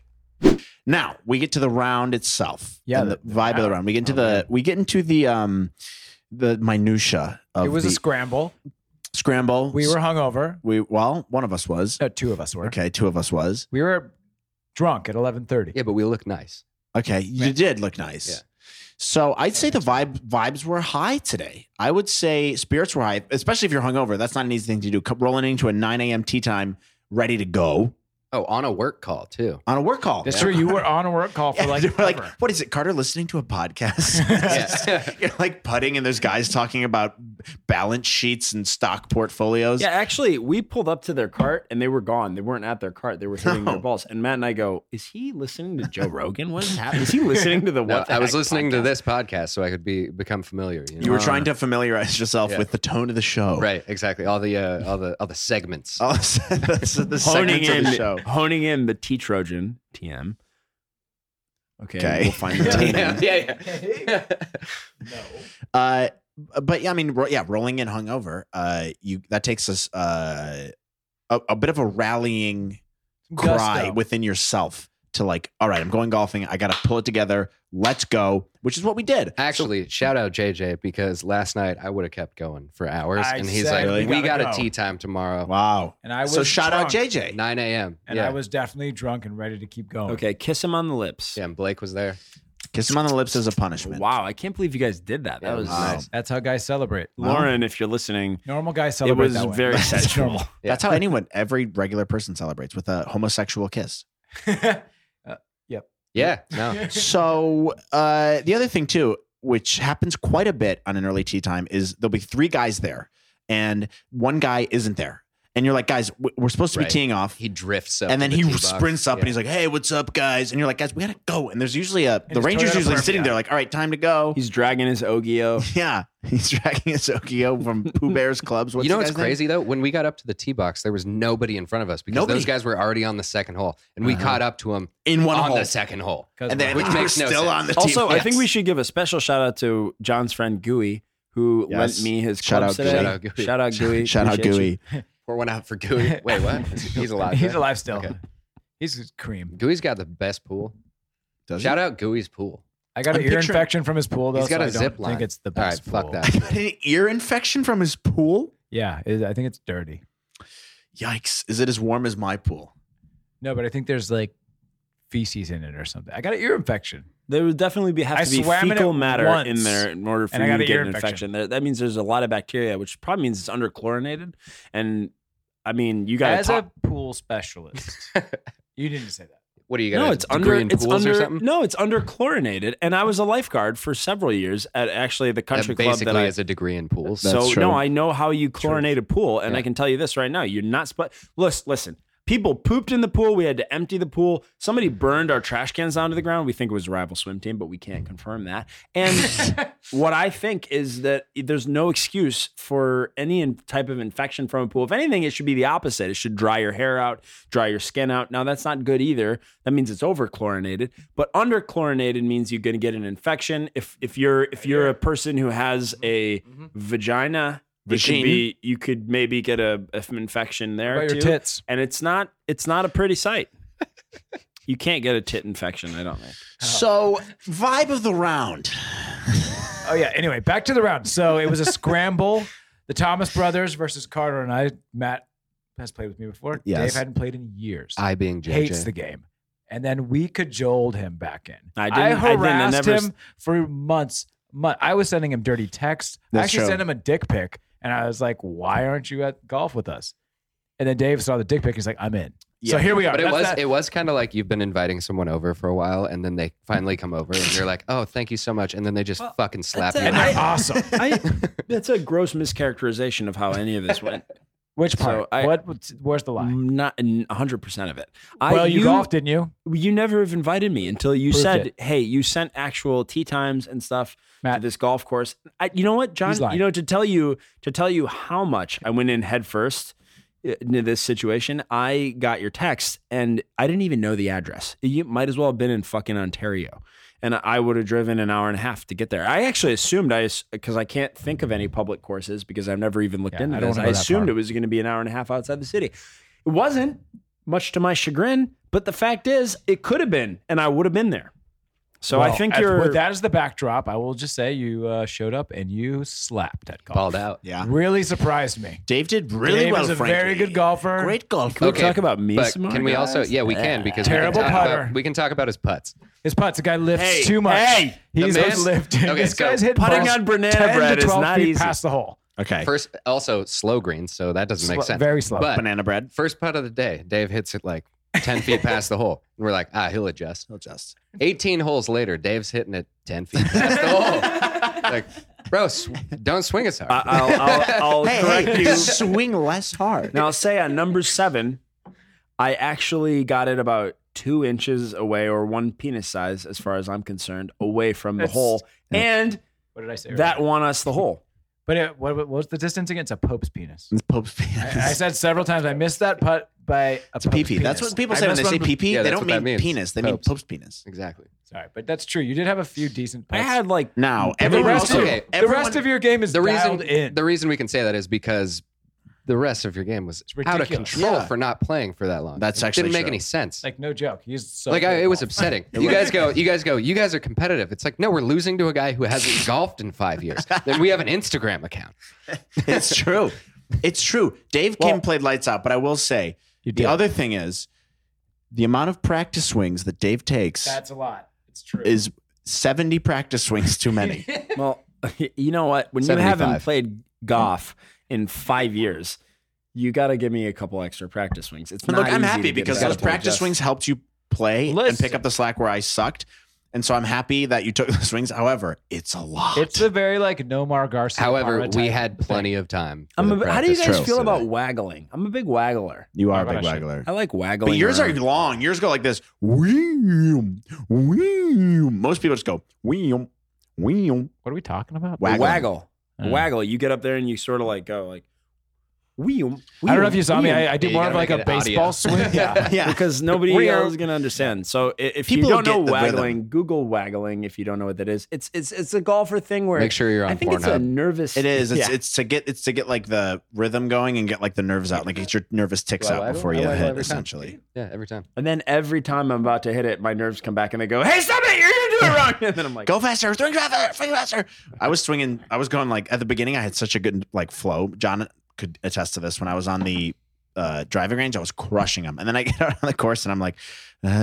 Now we get to the round itself. Yeah, and the, the- the vibe of the round. round. We get into the we get into the um the minutia of It was the a scramble. scramble. We were hungover. we well, one of us was. No, two of us were. Okay, two of us was. We were drunk at eleven thirty. Yeah, but we look nice. Okay, you did look nice. Yeah. So I'd say the vibe vibes were high today. I would say spirits were high, especially if you're hungover. That's not an easy thing to do. Co- Rolling into a nine a.m. tea time, ready to go Oh, on a work call too. on a work call. That's true. You were on a work call for Yeah, like, they were like, ever. what is it, Carter? Listening to a podcast? Yeah. You're like putting, and there's guys talking about balance sheets and stock portfolios. Yeah, actually, we pulled up to their cart and they were gone. They weren't at their cart. They were hitting No. their balls. And Matt and I go, "Is he listening to Joe Rogan? What is happening? Is he listening to the No, what?" the I was Heck listening to podcast?" this podcast so I could be become familiar. You, know? You were trying to familiarize yourself Yeah. with the tone of the show. right, exactly. All the uh, all the all the segments. Oh, that's the honing segments of in, the show. honing in the T Trojan T M. Okay, Okay. we'll find the yeah, yeah, yeah. Uh, but yeah, I mean, ro- yeah, rolling in hungover. Uh, you that takes us uh a, a bit of a rallying cry Gusto. within yourself to like, all right, I'm going golfing. I got to pull it together. Let's go, which is what we did. Actually, shout out J J because last night I would have kept going for hours, I and he's said like, we "We got gotta a go." tea time tomorrow, Wow. And I was So shout out drunk, J J. nine a.m." And yeah, I was definitely drunk and ready to keep going. Okay, kiss him on the lips. yeah, and Blake was there. Kiss him on the lips as a punishment. Wow, I can't believe you guys did that. That Yeah, was wow. nice. That's how guys celebrate. Lauren, if you're listening, Normal guys it celebrate was that way. very It's sensual. normal. Yeah. That's how anyone, every regular person celebrates with a homosexual kiss. Yeah, no, So uh, the other thing too, which happens quite a bit on an early tea time, is there'll be three guys there, and one guy isn't there, and you're like, guys, w- we're supposed to be Right. teeing off, he drifts up, and then to he the tee box. sprints up Yeah. and he's like, hey, what's up, guys? And you're like, guys, we gotta go. And there's usually a the his ranger's Toyota usually Perf, sitting yeah. there like, all right, time to go. He's dragging his Ogio. yeah, he's dragging his Okio from Pooh Bear's clubs. What's you know the what's guy's name? crazy though? When we got up to the tee box, there was nobody in front of us because Nobody. those guys were already on the second hole, and we Uh-huh. caught up to them In one on hole. the second hole. And then Which we were makes no still sense. on the tee Also, I box. think we should give a special shout out to John's friend Gooey, who Yes. lent me his Shout clubs out today. Shout out Gooey. Shout out Gooey. Shout out Appreciate Gooey. you. Pour one out for Gooey. Wait, what? He's alive. He's right? alive still. Okay. He's cream. Gooey's got the best pool. Does Shout out Gooey's pool. I got I'm an ear picturing- infection from his pool though. He's got so a I don't zip line. think it's the All right, best. fuck pool. that. he? Had an ear infection from his pool? Yeah, it, I think it's dirty. Yikes! Is it as warm as my pool? No, but I think there's like feces in it or something. I got an ear infection. There would definitely be have I to be swam in fecal it matter once, in there in order for and I you got to an get ear an infection. infection. That, that means there's a lot of bacteria, which probably means it's underchlorinated. And I mean, you got to As talk. a pool specialist, you didn't say that. What do you got? No, a it's degree under. in It's pools under. or something? No, it's underchlorinated. And I was a lifeguard for several years at actually the country That club basically that I. is a degree in pools. That's so true. no, I know how you chlorinate a pool, and Yeah. I can tell you this right now: you're not. Sp- listen, listen. People pooped in the pool. We had to empty the pool. Somebody burned our trash cans down to the ground. We think it was a rival swim team, but we can't confirm that. And what I think is that there's no excuse for any in- type of infection from a pool. If anything, it should be the opposite. It should dry your hair out, dry your skin out. Now, that's not good either. That means it's over chlorinated. But under chlorinated means you're going to get an infection. If if you're if you're a person who has a vagina, it could Vagine. be, you could maybe get a, a infection there What about your too. tits? And it's not it's not a pretty sight. You can't get a tit infection, I don't think. So, vibe of the round. Oh yeah. Anyway, back to the round. So it was a scramble. The Thomas brothers versus Carter and I. Matt has played with me before. Yes. Dave hadn't played in years. I being J J. Hates the game. And then we cajoled him back in. I didn't- I didn't, I harassed never- him for months. Mon- I was sending him dirty texts. I That's actually true. sent him a dick pic, and I was like, "Why aren't you at golf with us?" And then Dave saw the dick pic. He's like, "I'm in." So Yeah. here we are. But it That's was that- it was kind of like you've been inviting someone over for a while, and then they finally come over, and you're like, "Oh, thank you so much," and then they just fucking slap you. that's in and the they're I- awesome. I, that's a gross mischaracterization of how any of this went. Which So part? I- what? Where's the line? Not one hundred percent of it. I, Well, you, golfed, didn't you? You never have invited me until you Proved said, it. "Hey, you sent actual tee times and stuff to Matt. this golf course." I, you know what, John? He's lying. You know, to tell you to tell you how much I went in head first into this situation, I got your text and I didn't even know the address. You might as well have been in fucking Ontario. And I would have driven an hour and a half to get there. I actually assumed I, because I can't think of any public courses because I've never even looked Yeah, into I don't this. wanna I go that assumed far. it was going to be an hour and a half outside the city. It wasn't, much to my chagrin. But the fact is, it could have been, and I would have been there. So I Well, think as- you're. with that as the backdrop. I will just say you uh, showed up and you slapped at golf. balled out. Yeah. Really surprised me. Dave did really Dave well, is a frankly. very good golfer. Great golfer. Can we talk about me but some more, can we also? guys? Yeah, we can because Terrible we can talk putter. About, we can talk about his putts. His putts. The guy lifts Hey, too much. hey, he's the man- lifting. Okay, this so guy's hitting putting balls on banana ten bread to is twelve not feet easy. past the hole. Okay. First, also slow greens, so that doesn't make Slow- sense. very slow. But Banana bread. first putt of the day, Dave hits it like ten feet past the hole. And we're like, ah, he'll adjust. He'll just. eighteen holes later, Dave's hitting it ten feet past the hole. Like, bro, sw- don't swing as hard. I- I'll, I'll, I'll Hey, correct hey, you. swing less hard. Now, I'll say on number seven, I actually got it about two inches away, or one penis size, as far as I'm concerned, away from the That's- hole, and What did I say? that earlier? won us the hole. But it, what, what was the distance against a Pope's penis? It's Pope's penis. I, I said several times I missed that putt by a It's Pope's pee penis. That's what people I say when missed they say one- pee pee. Yeah, They that's don't what that mean means. penis. They mean Pope's. Pope's penis. exactly. Sorry, but that's true. You did have a few decent I putts. had like Now, the everyone rest, also, of, okay, the everyone- rest of your game is The dialed reason in. the reason we can say that is because the rest of your game was out of ridiculous. control Yeah. for not playing for that long. That's it actually didn't make true. any sense. like no joke. He's so Like good I, at it was golf. upsetting. You guys go, you guys go, you guys are competitive. It's like, no, we're losing to a guy who hasn't golfed in five years. Then we have an Instagram account. It's true. It's true. Dave came and played lights out, but I will say You the did. other thing is the amount of practice swings that Dave takes That's a lot. It's true. is seventy practice swings too many. well, you know what? When you haven't seventy-five. played golf in five years, you got to give me a couple extra practice swings. It's But not look, I'm easy happy to get because better. those practice Just- swings helped you play and Listen. pick up the slack where I sucked. And so I'm happy that you took the swings. However, it's a lot. It's a very like Nomar Garcia. However, Parra we type had thing. plenty of time. for I'm the a, how do you practice guys swings feel about today. waggling? I'm a big waggler. you are a Why big would I waggler. I like waggling. But yours are around. long. Yours go like this. Weem, weem. Most people just go weem, weem. What are we talking about? Waggling. waggle. Uh. Waggle. You get up there and you sort of like go like. Weem, I don't know if you saw me. I, I did Yeah, you more of gotta like a make it audio. baseball swing. Yeah. Yeah. because nobody Weem. else is gonna understand. So i- if People you don't know get the waggling, rhythm. Google waggling if you don't know what that is. It's it's it's a golfer thing where Make sure you're on I think it's a Pornhub. nervous. It is. It's Yeah. it's to get it's to get like the rhythm going and get like the nerves out, like get your nervous ticks Do I out waggle? before I you waggle hit. every time. Essentially, Yeah, every time. And then every time I'm about to hit it, my nerves come back and they go, "Hey, stop it! You're gonna do it wrong." And then I'm like, go faster, swing faster, swing faster. I was swinging. I was going like at the beginning. I had such a good like flow. John could attest to this when I was on the uh, driving range, I was crushing them. And then I get out on the course and I'm like, uh,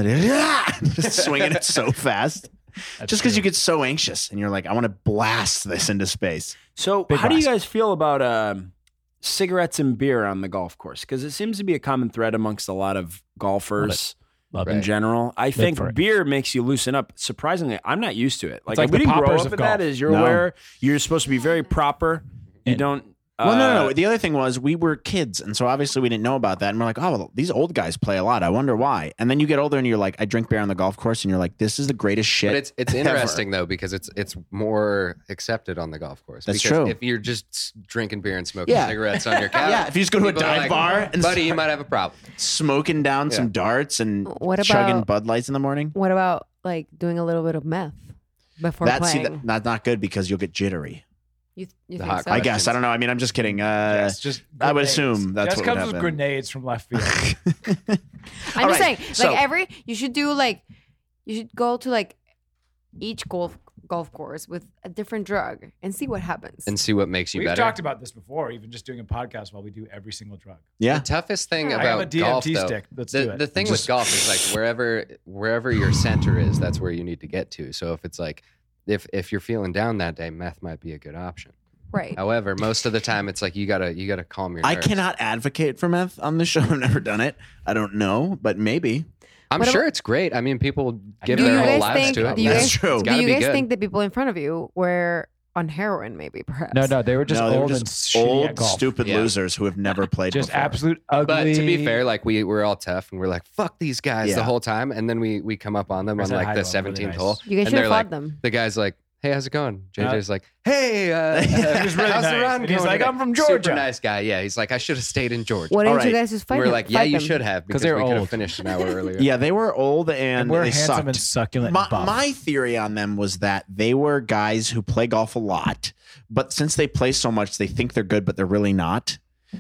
just swinging it so fast. That's Just because true. you get so anxious and you're like, I want to blast this into space. So, Big how do you blast. guys feel about um, cigarettes and beer on the golf course? Because it seems to be a common thread amongst a lot of golfers Love in it. general. I think for it. beer makes you loosen up. Surprisingly, I'm not used to it. Like, like we the didn't grow poppers up of in that. golf. As you're No. aware, you're supposed to be very proper. You And- don't. Well, no, no, uh, no. The other thing was we were kids. And so obviously we didn't know about that. And we're like, oh, well, these old guys play a lot. I wonder why. And then you get older and you're like, I drink beer on the golf course. And you're like, this is the greatest shit. But it's it's ever. interesting though because it's it's more accepted on the golf course. That's because true. If you're just s- drinking beer and smoking Yeah. cigarettes on your couch, Yeah, if you just go to a people are dive bar and buddy, you start- might have a problem. Smoking down Yeah. some darts and What chugging about- Bud Lights in the morning. What about like doing a little bit of meth before That's see, playing? that, not, not good because you'll get jittery. you you The think hot so? I questions. guess. I don't know. I mean, I'm just kidding. Uh, Yes, just I would grenades. assume that's Jess what would comes with happen. grenades from left field. I'm All just right, saying, so- like every you should do like you should go to like each golf golf course with a different drug and see what happens. And see what makes you We've better. talked about this before, even just doing a podcast while we do every single drug. Yeah. The toughest thing I I have a about D M T golf, though, stick. Let's the, do it. the thing Just- with golf is like wherever wherever your center is, that's where you need to get to. So if it's like if if you're feeling down that day, meth might be a good option. right. However, most of the time it's like you gotta you gotta calm your I nerves. cannot advocate for meth on the show. I've never done it. I don't know, but maybe. I'm What sure about- it's great. I mean, people give Do their you whole guys lives think- to it. do you That's guys- true. It's Do gotta you be guys good. think the people in front of you were on heroin? Maybe perhaps. No, no, they were just no, they were old and just shitty old, at golf. stupid Yeah. losers who have never played Just before. absolute ugly. But to be fair, like we we're all tough and we're like, fuck these guys Yeah. the whole time. And then we we come up on them I on said hi like to the them, really seventeenth nice. hole. You guys and should have they're fought like, them. the guy's like, hey, how's it going? J J's like, hey, uh, He was really how's nice. the round And he's going like, today?" I'm from Super Georgia. nice guy. Yeah, he's like, I should have stayed in Georgia. Why All didn't you right. guys just fight And we them? we're like, yeah, fight you them? should have because they're we could have old. finished an hour earlier. Yeah, they were old and, And we're they handsome sucked. and succulent. My, and buff. my theory on them was that they were guys who play golf a lot, but since they play so much, they think they're good, but they're really not.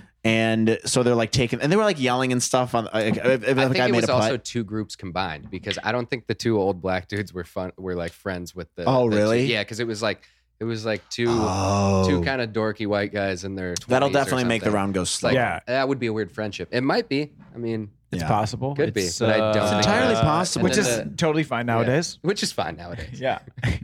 And so they're like taking, and they were like yelling and stuff on. Like, if, if I the think guy it made was a play. also two groups combined because I don't think the two old black dudes were fun. Were like friends with the. Oh, the two- really? yeah, because it was like it was like two Oh. two kind of dorky white guys in their. twenties That'll or definitely make the something. round go slow. Like, Yeah. that would be a weird friendship. It might be. I mean, It's Yeah. possible. Could be, It's, but I don't uh, think It's entirely it is. possible. Which And is then the- totally fine nowadays. which is fine nowadays. Yeah.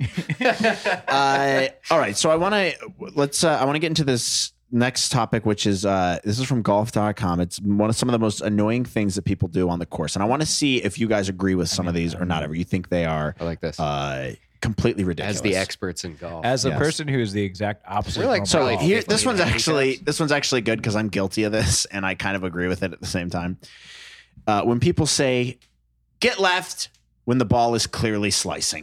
uh, all right, so I want to let's. Uh, I want to get into this next topic, which is uh, this is from golf dot com. It's one of some of the most annoying things that people do on the course, and I want to see if you guys agree with some of these or not. Or you think they are I like this. uh, completely ridiculous. As the experts in golf. As a Yes. person who is the exact opposite. We're like from So Probably golf. here, if this we one's had actually handicaps. this one's actually good because I'm guilty of this, and I kind of agree with it at the same time. Uh, when people say "get left" when the ball is clearly slicing,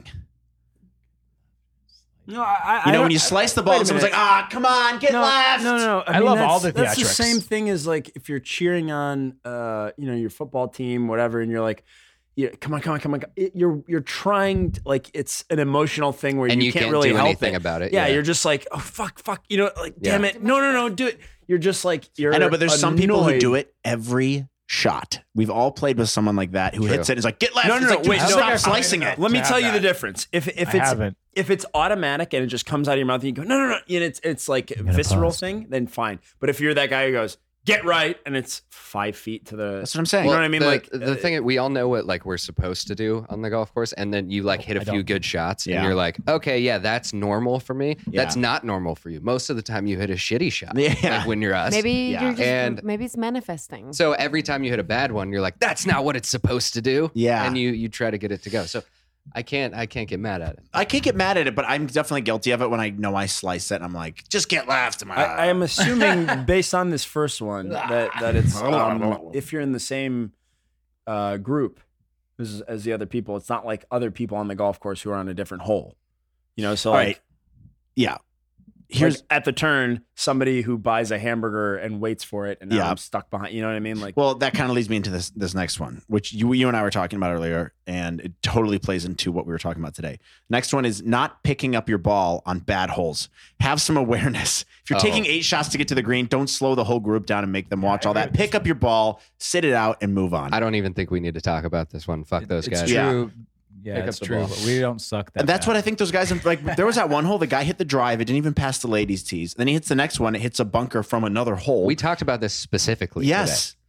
No, I, you I know, when don't- you slice the wait ball, a and someone's like, minute. "Ah, come on, get no, left." No, no, no. I mean, love that's, all the That's the theatrics. same thing as like if you're cheering on, uh, you know, your football team, whatever, and you're like, yeah, come on, come on, come on. It- you're you're trying to, like it's an emotional thing where and you, you can't, can't really do help anything it. about it. Yeah, you're just like, oh fuck, fuck, you know, like Yeah. damn it, no, no, no, do it. You're just like you're. I know, but there's some people who annoyed. do it every shot. We've all played with someone like that who True. hits it and is like, "Get left." No, no, It's no, like, dude, wait, no. stop I don't think I've slicing played it. Let me to tell have you the that. difference. If if I it's haven't. if it's automatic and it just comes out of your mouth and you go no no no and it's it's like a gonna visceral pause. thing, then fine. But if you're that guy who goes get right and it's five feet to the, That's what I'm saying. you know what I mean? The, like the uh, thing we all know what like we're supposed to do on the golf course, and then you like hit a I few don't. good shots, Yeah. and you're like, okay, yeah, that's normal for me. Yeah. That's not normal for you. Most of the time, you hit a shitty shot. Yeah. Like when you're us. Maybe Yeah. you're just And- maybe it's manifesting. So every time you hit a bad one, you're like, that's not what it's supposed to do. Yeah. And you you try to get it to go. So I can't I can't get mad at it. I can't get mad at it, but I'm definitely guilty of it when I know I slice it and I'm like, "Just get left." I'm like, I, I am assuming based on this first one that that it's um, if you're in the same uh, group as, as the other people, it's not like other people on the golf course who are on a different hole. You know, so All like, right. Yeah. here's Here's at the turn somebody who buys a hamburger and waits for it, and now Yeah. I'm stuck behind. You know what I mean? Like, well, that kind of leads me into this this next one, which you you and I were talking about earlier, and it totally plays into what we were talking about today. Next one is not picking up your ball on bad holes. Have some awareness. If you're Oh. taking eight shots to get to the green, don't slow the whole group down and make them watch all that. Pick up your ball, sit it out, and move on. I don't even think we need to talk about this one. Fuck those it's guys. true. Yeah, Pick up it's the true. ball. But we don't suck that. And that's bad. what I think those guys like. There was that one hole. The guy hit the drive. It didn't even pass the ladies' tees. Then he hits the next one. It hits a bunker from another hole. We talked about this specifically. Yes. Today.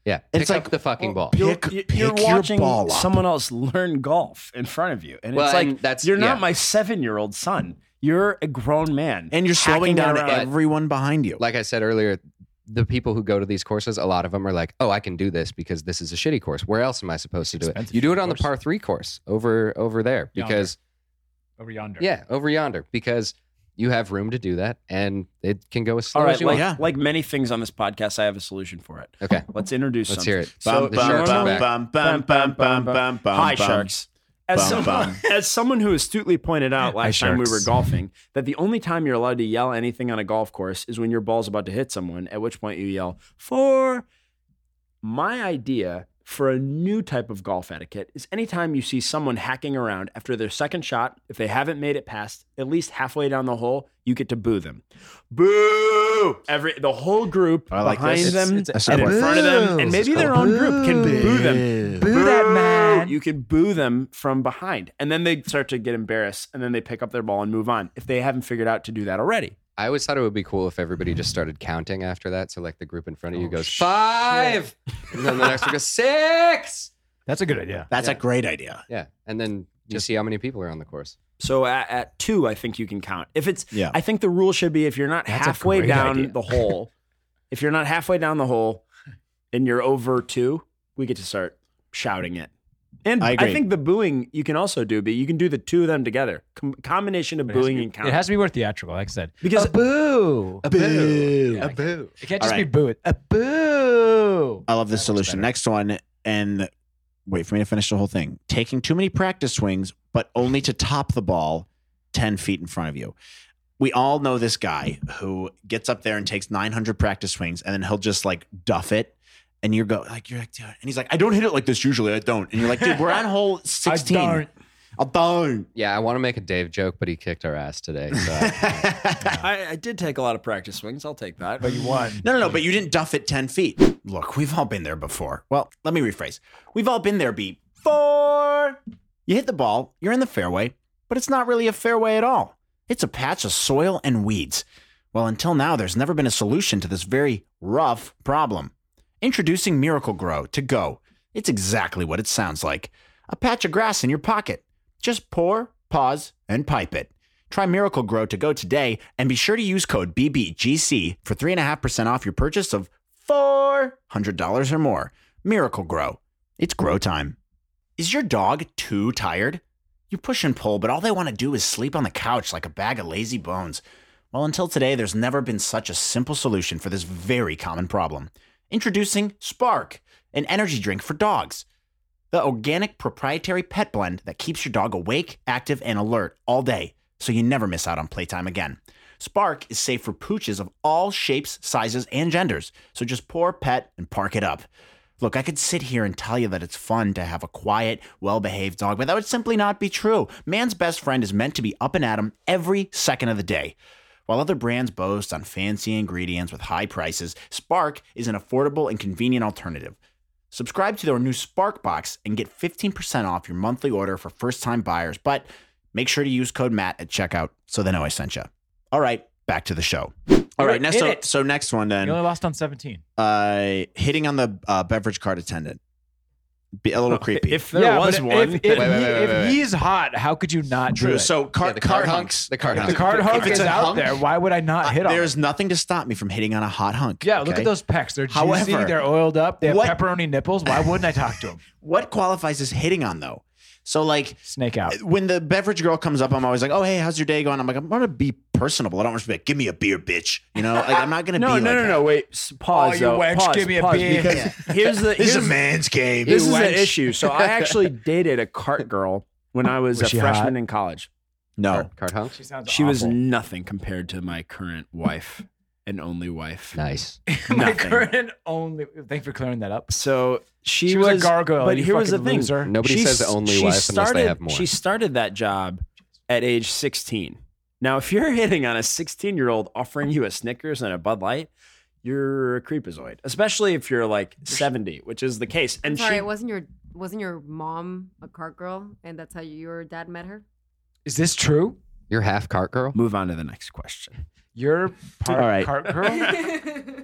Yeah, It's pick like- up the fucking ball. Pick- You're, pick you're your watching ball up. someone else learn golf in front of you, and Well, it's like and that's- you're not yeah. my seven-year-old son. You're a grown man, And you're slowing hacking down around. everyone behind you. Like I said earlier, the people who go to these courses, a lot of them are like, "Oh, I can do this because this is a shitty course. Where else am I supposed to do it? Expensive You do it shitty on the course. par three course over over there Yonder. because Over yonder. yeah, over yonder because you have room to do that and it can go as slow All right, as you like, want. Yeah. like many things on this podcast, I have a solution for it. Okay, Let's introduce. let's something. hear it. So the sharks are back. bum, bum, bum, bum, bum, bum, Hi, bum. sharks. As, Bum, someone, bum. as someone who astutely pointed out last Hi, time we sharks. were golfing that the only time you're allowed to yell anything on a golf course is when your ball's about to hit someone, at which point you yell, "For." My idea for a new type of golf etiquette is anytime you see someone hacking around after their second shot, if they haven't made it past at least halfway down the hole, you get to boo them. Boo! Every the whole group I like behind this. them It's- it's a and in boo. front of them, and This maybe is their called own group can boo them. Boo that man. You can boo them from behind, and then they start to get embarrassed, and then they pick up their ball and move on if they haven't figured out to do that already. I always thought it would be cool if everybody just started counting after that. So like the group in front of you Oh, goes shit. five, and then the next one goes six. That's a good idea. That's Yeah. a great idea. Yeah, and then you see how many people are on the course. So at, at two, I think you can count. If it's, Yeah. I think the rule should be if you're not That's a halfway great down idea. the hole, if you're not halfway down the hole, and you're over two, we get to start shouting it. And I I, agree. think the booing you can also do, but you can do the two of them together. Com- combination of But it has to booing be- and counting. It has to be more theatrical, like I said. Because- a boo. A boo. A boo. It can't All just be right. boo it. A boo. I love this That solution. better. Next one, and wait for me to finish the whole thing. Taking too many practice swings, but only to top the ball ten feet in front of you. We all know this guy who gets up there and takes nine hundred practice swings, and then he'll just like duff it. And you're go like you're like, dude, and he's like, I don't hit it like this usually. I don't. And you're like, dude, we're on hole sixteen. I don't. I don't. Yeah, I want to make a Dave joke, but he kicked our ass today. So I- I, I did take a lot of practice swings. I'll take that. But you won. No, no, no, but you didn't duff it ten feet. Look, we've all been there before. Well, let me rephrase. We've all been there before. You hit the ball, you're in the fairway, but it's not really a fairway at all. It's a patch of soil and weeds. Well, until now, there's never been a solution to this very rough problem. Introducing Miracle Grow to go. It's exactly what it sounds like. A patch of grass in your pocket. Just pour, pause, and pipe it. Try Miracle Grow to go today and be sure to use code B B G C for three point five percent off your purchase of four hundred dollars or more. Miracle Grow. It's grow time. Is your dog too tired? You push and pull, but all they want to do is sleep on the couch like a bag of lazy bones. Well, until today, there's never been such a simple solution for this very common problem. Introducing Spark, an energy drink for dogs. The organic proprietary pet blend that keeps your dog awake, active, and alert all day, so you never miss out on playtime again. Spark is safe for pooches of all shapes, sizes, and genders, so just pour, pet, and park it up. Look, I could sit here and tell you that it's fun to have a quiet, well-behaved dog, but that would simply not be true. Man's best friend is meant to be up and at 'em every second of the day. While other brands boast on fancy ingredients with high prices, Spark is an affordable and convenient alternative. Subscribe to their new Spark Box and get fifteen percent off your monthly order for first-time buyers, but make sure to use code Matt at checkout so they know I sent you. All right, back to the show. All right, next, Hit so, it. so next one then. You only lost on seventeen. Uh, hitting on the uh, beverage cart attendant. Be a little creepy. If there yeah, was but one, if, if, Wait, wait, he- wait, if wait, wait. he's hot, how could you not do True. it? So cart, Yeah, the cart cart hunks. hunks. The cart the hunks. card hunk If it's is a out hunk, there. Why would I not hit on There's him? nothing to stop me from hitting on a hot hunk. Yeah, look okay? at those pecs. They're juicy. However, they're oiled up. They have what- pepperoni nipples. Why wouldn't I talk to him? What qualifies as hitting on though? So like Snake out. when the beverage girl comes up, I'm always like, "Oh, hey, how's your day going?" I'm like, "I'm gonna be personable. I don't want to be like, give me a beer, bitch." You know, like I'm not gonna no, be no, like no, that. no. Wait, s- pause. Oh, you though. wench, Pause, give me a pause, beer. Because here's the This is here's, a man's game. this You is an wench. issue. So I actually dated a cart girl when I was, Was a she freshman hot? in college. No, Cart, cart hunks. She sounds She was awful. nothing compared to my current wife and only wife. Nice. my nothing. current only. Thanks for clearing that up. So she, She was a gargoyle, But you here was the fucking thing: loser. Nobody She says s- only she wife unless they started- have more. She started that job at age sixteen. Now, if you're hitting on a sixteen-year-old offering you a Snickers and a Bud Light, you're a creepazoid, especially if you're like seventy, which is the case. And Sorry, she, wasn't your wasn't your mom a cart girl, and that's how your dad met her? Is this true? You're half cart girl. move on to the next question. You're part All right. cart girl.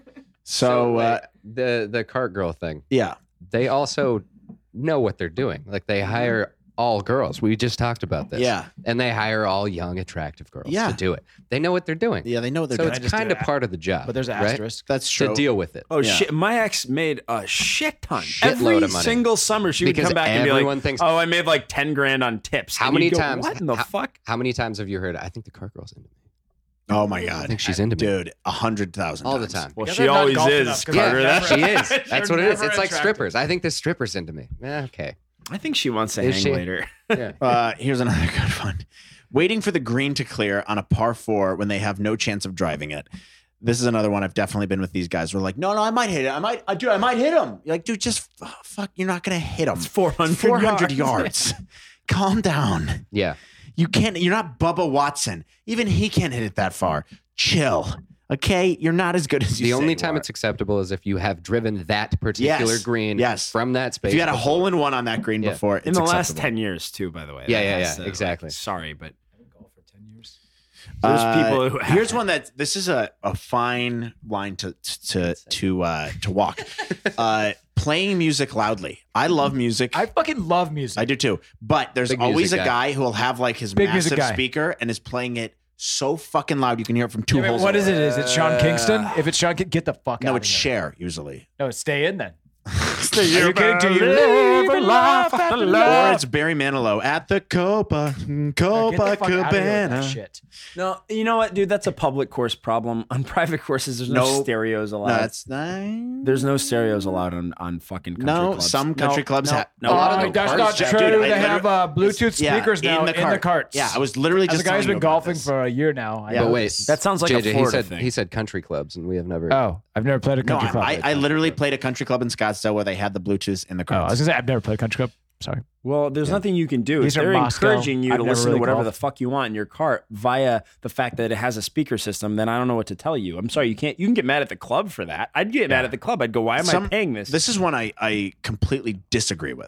So, uh, wait, the the cart girl thing. yeah. They also know what they're doing. Like they hire all girls. We just talked about this. Yeah. And they hire all young, attractive girls Yeah. to do it. They know what they're doing. Yeah, they know what they're So doing. it's just kind do of that. part of the job. But there's an right? asterisk. That's true. To deal with it. Oh Yeah. shit! My ex made a shit ton. Shitload Every of money. single summer, she would Because come back and be like, everyone thinks- "Oh, I made like ten grand on tips." How And many you'd go, times- What in the how- fuck? How many times have you heard, I think the cart girl's into me? Oh my god, I think she's into me. dude, a hundred thousand All the time. Well, Because she I'm not always golfing is, enough, 'cause Yeah, I'm Carter. never- That's she is. You're That's what it is. never It's like attractive. strippers. I think the stripper's into me. Yeah, okay. I think she wants to Is hang she? later. Yeah. Uh, here's another good one. Waiting for the green to clear on a par four when they have no chance of driving it. This is another one I've definitely been with these guys. We're like, no, no, I might hit it. I might, I do, I might hit him. You're like, dude, just f- fuck. You're not gonna hit him. It's four hundred four hundred yards. yards. Calm down. Yeah. You can't. You're not Bubba Watson. Even he can't hit it that far. Chill. Okay, you're not as good as you. The say only you time are. it's acceptable is if you have driven that particular Yes. green Yes. from that space. If you had a before. hole in one on that green Yeah. before, it's In the last acceptable. ten years, too. By the way. Yeah, That yeah, has yeah, to, exactly. like, sorry, but Golf for ten years. there's Uh, people who. here's one that this is a, a fine line to to to uh, to walk. Uh, playing music loudly. I love music. I fucking love music. I do too. But there's Big always a music guy. guy. who will have like his Big music massive guy. speaker and is playing it so fucking loud you can hear it from two Yeah, but holes. what away. is it? Is it Sean Kingston? If it's Sean, King- get the fuck out. No, of it's here. Cher usually. No, stay in then. Are you kidding? Do you live and laugh after Or love? it's Barry Manilow at the Copa Get the fuck out of here with that Copacabana. shit. No, you know what, dude? That's a public course problem. On private courses, there's no, No. stereos No, allowed. that's not. There's no stereos allowed on, on fucking country No, clubs. some country No, clubs no, have- no. A lot of Oh, them that's carts, not Jack. true. Dude, I they have literally- uh, Bluetooth Yeah, speakers in now the in the cart. carts. Yeah, I was literally As just a guy's telling been you about golfing this. for a year now. I Yeah. But know wait, this. That sounds like J a J, he Florida said thing. he said country clubs, and we have never. Oh, I've never played a No, country club. I, I literally played a country club in Scottsdale where they had the Bluetooth in the oh, I was carts. gonna say I've never played a country club. Sorry. Well, there's nothing you can do. These If are they're Moscow. encouraging you I've to never listen really to whatever golfed. the fuck you want in your cart via the fact that it has a speaker system, then I don't know what to tell you. I'm sorry, you can't. You can get mad at the club for that. I'd get mad at the club. I'd go, why am Some- I paying this? This is one I, I completely disagree with.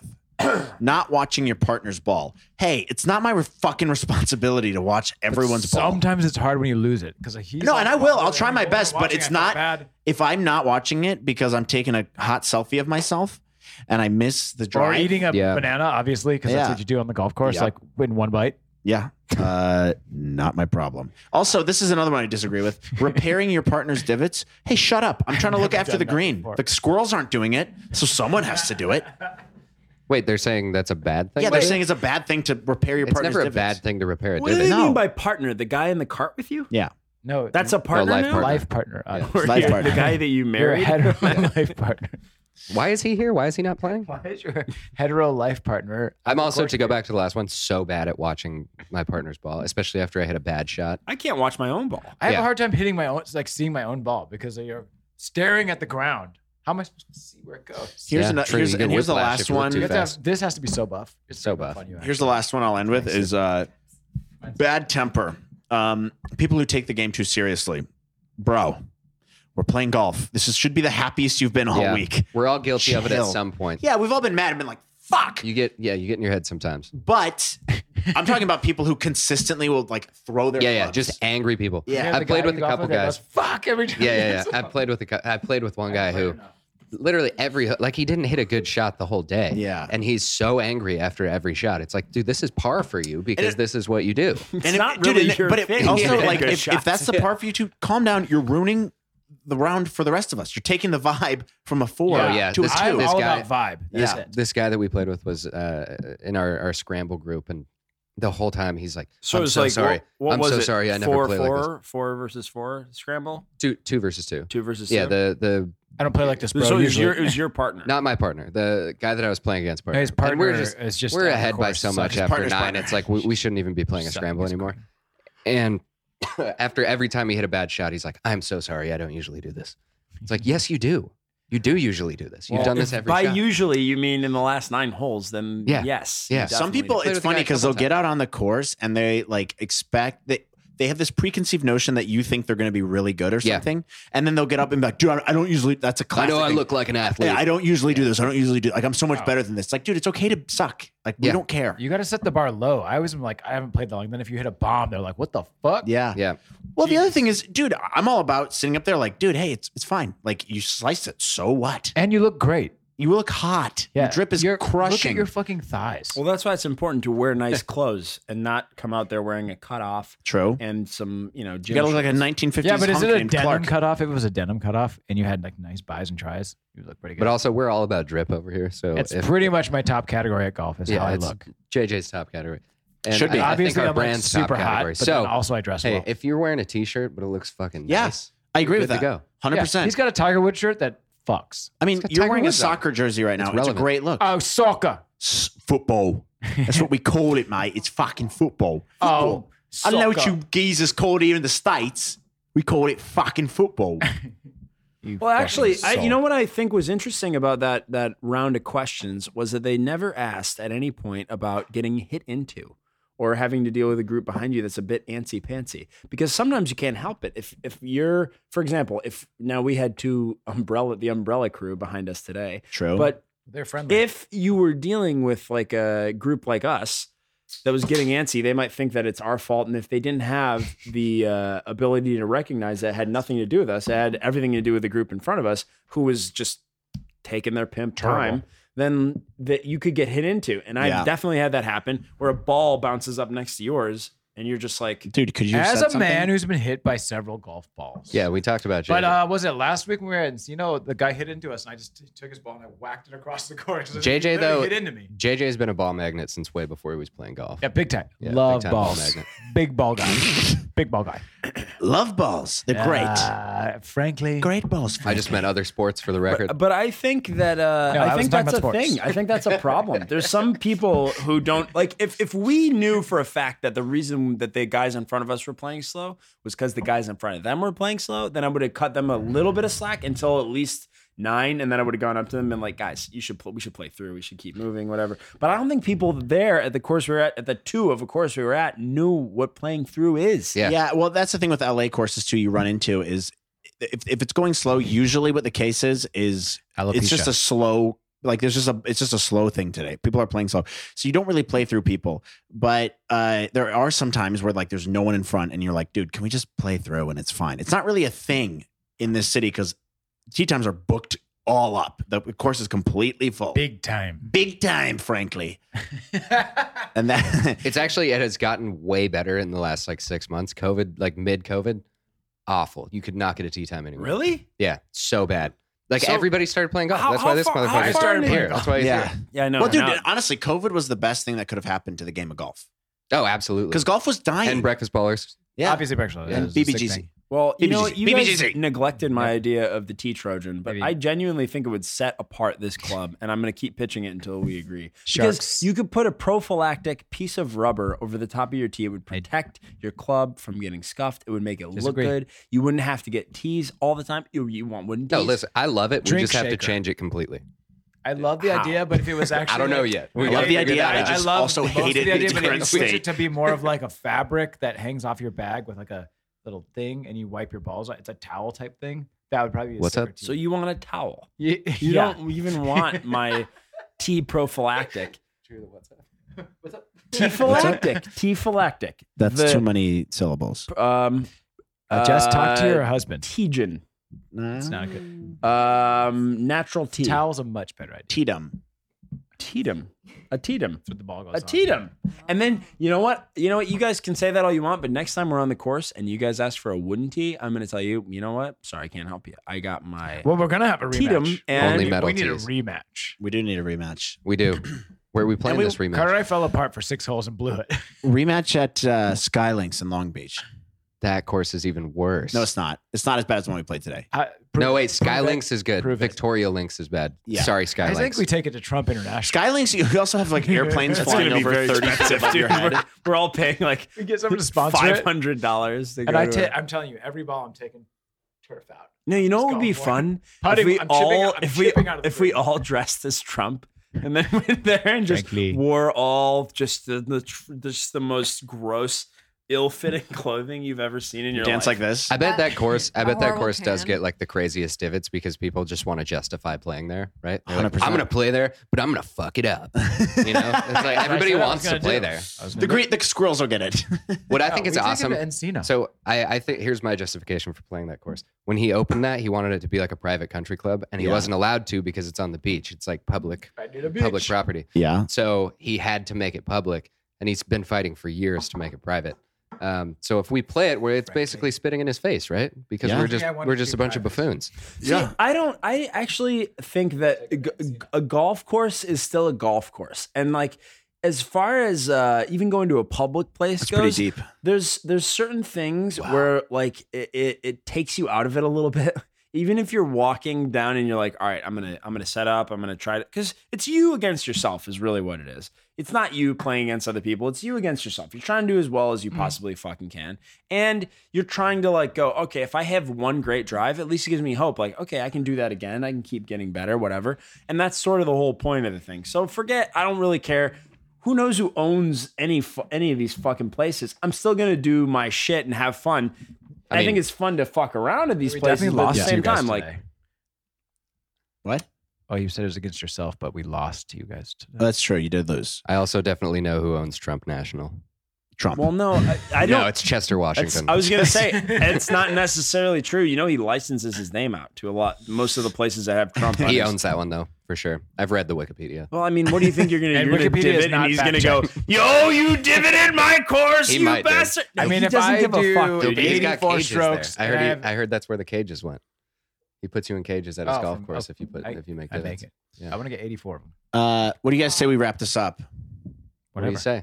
Not watching your partner's ball. Hey, it's not my re- fucking responsibility to watch everyone's ball. Sometimes it's hard when you lose it because he's No, on and I top will. of I'll it, try and my I'm best, but watching, it's I feel not. bad. If I'm not watching it because I'm taking a hot selfie of myself and I miss the Or drive. eating a Yeah. banana, obviously, because Yeah. that's what you do on the golf course, Yeah. like in one bite. Yeah. Uh, not my problem. Also, this is another one I disagree with. Repairing your partner's divots. Hey, shut up. I'm trying to look never after done the that green. before. The squirrels aren't doing it, so someone has to do it. Wait, they're saying that's a bad thing. Yeah, they're Wait, saying it's a bad thing to repair your it's partner's never a divots. bad thing to repair a what do divot. they No. mean by partner? The guy in the cart with you? Yeah. No, That's a partner life now? partner. life partner. Uh, Yeah. Or Life yeah, partner. The guy that you You're a married? hetero life partner. Why is he here? Why is he not playing? Why is your hetero life partner? I'm Of also, course to go you- back to the last one, so bad at watching my partner's ball, especially after I hit a bad shot. I can't watch my own ball. I have Yeah. a hard time hitting my own, like seeing my own ball because you're staring at the ground. How am I supposed to see where it goes? Here's, Yeah, ano- true, here's, you get and here's the whiplash last if you look one. too You have to have- fast. this has to be so buff. It's So so buff. Fun you Here's the last one I'll end with is uh, bad temper. Um, people who take the game too seriously. Bro, we're playing golf. This is, should be the happiest you've been all Yeah. week. We're all guilty of it at Chill. some point. Yeah, we've all been mad and been like, fuck. You get, yeah, you get in your head sometimes. But I'm talking about people who consistently will like throw their Yeah, yeah, clubs. just angry people. Yeah. I've played with a couple guys. Fuck every time. Yeah, yeah, yeah. I've played with a, cou- I've played with one guy who, literally every like he didn't hit a good shot the whole day. Yeah. and he's so angry after every shot. It's like, dude, this is par for you because it- this is what you do. And It's it- not dude, really and- your but it thing. also Yeah. like Good if, if shots. that's the part for you to calm down, you're ruining the round for the rest of us. You're taking the vibe from a four Oh, yeah. to This- a I'm two. this all guy- about vibe. This, That's it. this guy that we played with was uh, in our, our scramble group, and the whole time he's like, So I'm it's so like, sorry. What, what I'm was so it? sorry. I never four, played four, like this. Four versus four scramble? Two, two versus two. Two versus Yeah, two? the the I don't play like this, bro. so it was, usually. your, it was your partner. not my partner, the guy that I was playing against. Partner. His And partner we're just is just we're on the ahead by course, so so much his after partner's nine. partner. It's like we, we shouldn't even be playing a Sucking scramble his anymore. partner. And after every time he hit a bad shot, he's like, "I'm so sorry. I don't usually do this." It's like, yes, you do. You do usually do this. You've Well, done this if every by shot. usually you mean in the last nine holes, then Yeah. yes. Yeah. you Some definitely people, do. Played it's with the funny guy a because couple they'll get out on the course and they like expect that they have this preconceived notion that you think they're going to be really good or Yeah. something, and then they'll get up and be like, dude, I I don't usually. That's a I classic. know I thing. look like an athlete. Yeah, I don't usually do this. I don't usually do. Like I'm so much better than this. Like, dude, it's okay to suck. Like we Yeah. don't care. You got to set the bar low. I always am like, I haven't played that long. Then if you hit a bomb, they're like, what the fuck? Yeah. yeah. Well, the other thing is, dude, I'm all about sitting up there like, dude, hey, it's it's fine. Like you slice it, so what? And you look great. You look hot. Yeah. Your drip is You're- crushing. Look at your fucking thighs. Well, that's why it's important to wear nice clothes and not come out there wearing a cutoff True. and some, you know, You gym gotta look like a shorts. nineteen fifties. yeah, but is hunk it a named denim Clark. cutoff? If it was a denim cutoff and you had like nice buys and tries, you would look pretty good. But also, we're all about drip over here. So it's if, pretty much my top category at golf is yeah, how I it's look. J J's top category. And Should be. I, I Obviously, think our I'm like brand's super top hot, category. but So, then also I dress hey, well. if you're wearing a t-shirt but it looks fucking Yeah. nice, I agree you're with good that. to go. Hundred Yeah, percent. he's got a Tiger Woods shirt that fucks. I mean, got you're Tiger wearing a Woods on. soccer jersey right now. It's It's, a relevant. great look. Oh, soccer. S- football. That's what we call it, mate. It's fucking football. Oh, I don't know what soccer. you geezers call it here in the States. We call it fucking football. You Well, fucking actually, I, you soul. know what I think was interesting about that that round of questions was that they never asked at any point about getting hit into or having to deal with a group behind you that's a bit antsy pantsy. Because sometimes you can't help it. If if you're, for example, if now we had two umbrella the umbrella crew behind us today, True. but They're friendly. if you were dealing with like a group like us that was getting antsy, they might think that it's our fault. And if they didn't have the uh, ability to recognize that it had nothing to do with us, it had everything to do with the group in front of us who was just taking their pimp time, then that you could get hit into. And I Yeah. definitely had that happen where a ball bounces up next to yours and you're just like, dude, could you have As said a something? man who's been hit by several golf balls. Yeah, we talked about J J. But uh, was it last week when we were at Encino? The guy hit into us, and I just t- took his ball and I whacked it across the court. J J, He though- hit into me. J J's been a ball magnet since way before he was playing golf. Yeah, big time. Yeah, Love big time ball balls. magnet. Big ball guy. Big ball guy. Love balls. They're great. Uh, frankly, Great balls. I just meant other sports for the record. But, but I think that uh, No, I I was think talking that's a about sports. thing. I think that's a problem. There's some people who don't like. If if we knew for a fact that the reason that the guys in front of us were playing slow was because the guys in front of them were playing slow, then I would have cut them a little bit of slack until at least nine, and then I would have gone up to them and like, guys, you should pl- we should play through. We should keep moving, whatever. But I don't think people there at the course we were at, at the two of a course we were at, knew what playing through is. Yeah. Yeah, well, that's the thing with L A courses too. You run into is if, if it's going slow. Usually, what the case is is it's just a slow. Like there's just a it's just a slow thing today. People are playing slow, so you don't really play through people. But uh, there are some times where like there's no one in front, and you're like, dude, can we just play through and it's fine. It's not really a thing in this city because tee times are booked all up. The course is completely full, big time. big time, frankly. And that It's actually, it has gotten way better in the last like six months. COVID, like mid COVID, awful. You could not get a tee time anymore. Really? Yeah, so bad. Like So- everybody started playing golf. How- That's how why this far- how motherfucker far started into- here. That's why he's yeah. here. Yeah, I know. Well, dude, Now- honestly, COVID was the best thing that could have happened to the game of golf Oh, absolutely. because golf was dying. And breakfast ballers. yeah, Obviously, breakfast. and B B G C. Well, you know, what? you B B guys G C. neglected my Yeah. idea of the T Trojan, but Maybe. I genuinely think it would set apart this club, and I'm going to keep pitching it until we agree. Sharks. Because you could put a prophylactic piece of rubber over the top of your tee. It would protect your club from getting scuffed. It would make it Disagree. look good. You wouldn't have to get tees all the time. You, you want wooden tees. No, listen, I love it. We Drink just have to shaker. change it completely. I love the How? idea, but if it was actually, I don't know yet. I We love gotta the figure idea. that I out. just love also most hate of it the in idea, its but if you current switch state. it to be more of like a fabric that hangs off your bag with like a little thing, and you wipe your balls on. It's a towel type thing. That would probably be a What's sicker up? tee. So you want a towel. You, You yeah. don't even want my T prophylactic. T phylactic. T phylactic. That's The, too many syllables. Um, Uh, just talk to uh, your husband. Tejan. It's not good. Um, natural tea. Towel's a much better idea. T-dum. Tetum. A tetum. That's what the ball goes A on. tetum. And then you know what? You know what? You guys can say that all you want, but next time we're on the course and you guys ask for a wooden tee, I'm going to tell you. You know what? Sorry, I can't help you. I got my. Well, we're gonna have a rematch. Tetum and- Only we, metal we need tees. a rematch. We do need a rematch. We do. Where are we playing And we- this rematch? Carter and I fell apart for six holes and blew it. Rematch at uh, Skylinks in Long Beach. That course is even worse. No, it's not. It's not as bad as the one we played today. I- No, wait. prove it. Skylinks is good. Prove it. Victoria Links is bad. Yeah. Sorry, I Skylinks. think we take it to Trump International. Skylinks, you also have like airplanes That's flying gonna be over very thirty feet expensive, above dude. your head. We're, we're all paying like We get someone to sponsor five it. hundred dollars to And go I to ta- a- I'm telling you, every ball I'm taking turf out. No, you know what Let's would be go for it. fun Putting- if we I'm chipping all out- I'm if we chipping out of the if we green. all dressed as Trump and then went there and just Frankly. wore all just the, the tr- just the most gross ill-fitting clothing you've ever seen in your Dance life? like this. I bet that course. I A bet that horrible course does tan. get like the craziest divots because people just want to justify playing there, right? They're like, one hundred percent. I'm going to play there, but I'm going to fuck it up. You know, it's like everybody said I was wants to gonna play do. there. I was The gonna- green, the squirrels will get it. What I No, think is we take him awesome. to Encino. So I, I think here's my justification for playing that course. When he opened that, he wanted it to be like a private country club, and he Yeah. wasn't allowed to because it's on the beach. It's like public public property. Yeah. So he had to make it public, and he's been fighting for years to make it private. Um, so if we play it, where it's basically spitting in his face, right? Because Yeah. we're just Yeah, I want we're it to just a be bunch of private. buffoons. See, Yeah. I don't. I actually think that a, g- a golf course is still a golf course, and like as far as uh, even going to a public place That's goes, pretty deep. there's there's certain things where like it, it it takes you out of it a little bit. Even if you're walking down and you're like, all right, I'm gonna I'm gonna set up, I'm gonna try to, because it's you against yourself is really what it is. It's not you playing against other people. It's you against yourself. You're trying to do as well as you possibly fucking can, and you're trying to like go, okay, if I have one great drive, at least it gives me hope. Like, okay, I can do that again. I can keep getting better, whatever. And that's sort of the whole point of the thing. So forget. I don't really care. Who knows who owns any fu- any of these fucking places? I'm still gonna do my shit and have fun. I, I mean- think it's fun to fuck around at these We places, definitely but at lost the to same you guys time, like today. What? Oh, you said it was against yourself, but we lost to you guys today. Oh, that's true. You did lose. I also definitely know who owns Trump National. Trump. well, no, I, I don't. No, it's Chester That's- Washington. I was gonna say it's not necessarily true. You know, he licenses his name out to a lot, most of the places that have Trump. on he it. owns that one though, for sure. I've read the Wikipedia. Well, I mean, what do you think you're gonna? And You're gonna Wikipedia is divot, not and he's gonna fact go, "Yo, you divoted my course, He you might, dude. bastard!" I No, mean, he if doesn't I give a do fuck, dude. But he's got eighty-four cages strokes, there. I heard. and I He, have- I heard that's where the cages went. He puts you in cages at his Oh, golf from- course oh, if you put I- if you make I divots. make it. Yeah. I want to get eighty-four of them. Uh, what do you guys say we wrap this up? What do you say?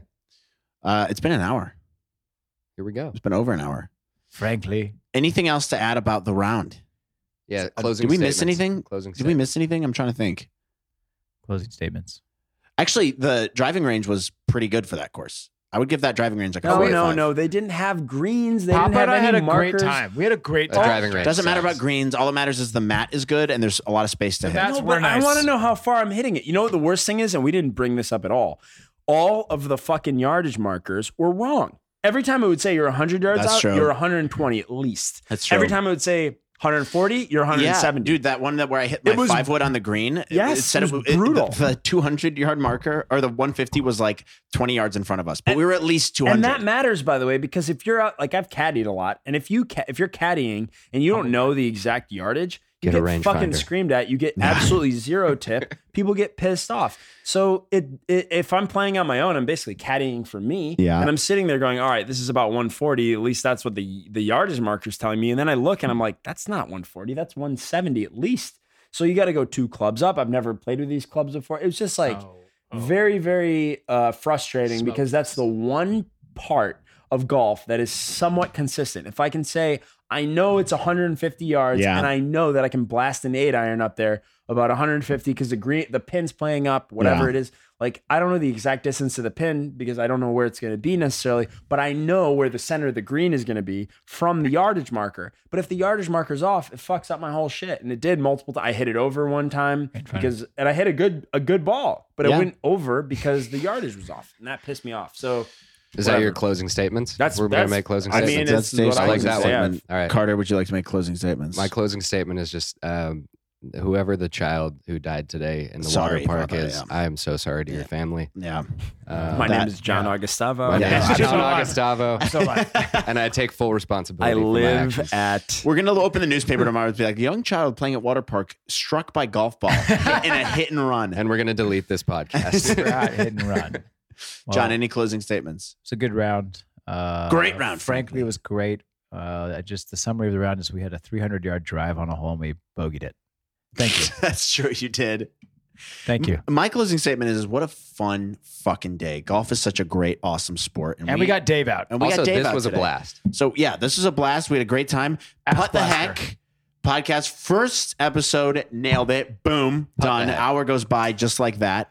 Uh, it's been an hour. Here we go. It's been over an hour. Frankly, Anything else to add about the round? Yeah. Uh, Closing. did we miss statements. anything? Closing. Did we miss anything? I'm trying to think. closing statements. Actually, the driving range was pretty good for that course. I would give that driving range like a No, four or no, five. no. They didn't have greens. They Papa didn't have and I any had a markers. great time. We had a great The time. driving range Doesn't matter sucks. about greens. All that matters is the mat is good and there's a lot of space to The hit. mat's No, were but I nice. want to know how far I'm hitting it. You know what the worst thing is, and we didn't bring this up at all. All of the fucking yardage markers were wrong. Every time it would say you're one hundred yards That's out, true. you're one hundred twenty at least. That's true. Every time it would say one hundred forty, you're one hundred seventy. Yeah, dude, that one that where I hit my It was- five wood on the green. Yes, it said it was it- brutal. The, the two hundred yard marker or the one fifty was like twenty yards in front of us, but And- we were at least two hundred. And that matters, by the way, because if you're out, like I've caddied a lot, and if you ca- if you're caddying and you don't know the exact yardage, you Get a get fucking rangefinder. screamed at. You get absolutely zero tip. People get pissed off. So it, it if I'm playing on my own, I'm basically caddying for me. Yeah. And I'm sitting there going, all right, this is about one forty. At least that's what the the yardage marker's telling me. And then I look and I'm like, that's not one forty. That's one seventy at least. So you got to go two clubs up. I've never played with these clubs before. It was just like very, very uh, frustrating because that's the one part of golf that is somewhat consistent. If I can say, I know it's one hundred fifty yards Yeah. and I know that I can blast an eight iron up there about one hundred fifty because the green, the pin's playing up, whatever Yeah. it is. Like, I don't know the exact distance to the pin because I don't know where it's going to be necessarily, but I know where the center of the green is going to be from the yardage marker. But if the yardage marker's off, it fucks up my whole shit. And it did multiple times. I hit it over one time because, and I hit a good, a good ball, but Yeah. it went over because the yardage was off and that pissed me off. So Is that whatever. your closing statements? That's- We're that's- gonna make closing I mean, statements. it's Dave's what I like closing that say. one. statement. All right. Carter, would you like to make closing statements? My closing statement is just um, whoever the child who died today in the Sorry water park about that, is. yeah. I am so sorry to your family. yeah. Uh, my that- name is John yeah. Augustavo. my Yeah. name I is just John want- Augustavo, So much. and I take full I responsibility. for my live actions. at We're going to open the newspaper tomorrow and be like, young child playing at water park struck by golf ball in a hit and run. and we're gonna delete this podcast. Right, hit and run. Well, John, any closing statements? it's a good round. Uh, Great round, Frankly, frankly. it was great. Uh, just the summary of the round is we had a three hundred yard drive on a hole and we bogeyed it. Thank you. That's true. You did. Thank you. My closing statement is what a fun fucking day. Golf is such a great, awesome sport. And we got Dave out. and we also, got Dave this out was today. a blast. So yeah, this was a blast. We had a great time. Ass Putt the blaster. heck podcast first episode, nailed it. Boom, Putt the done. heck. Hour goes by just like that.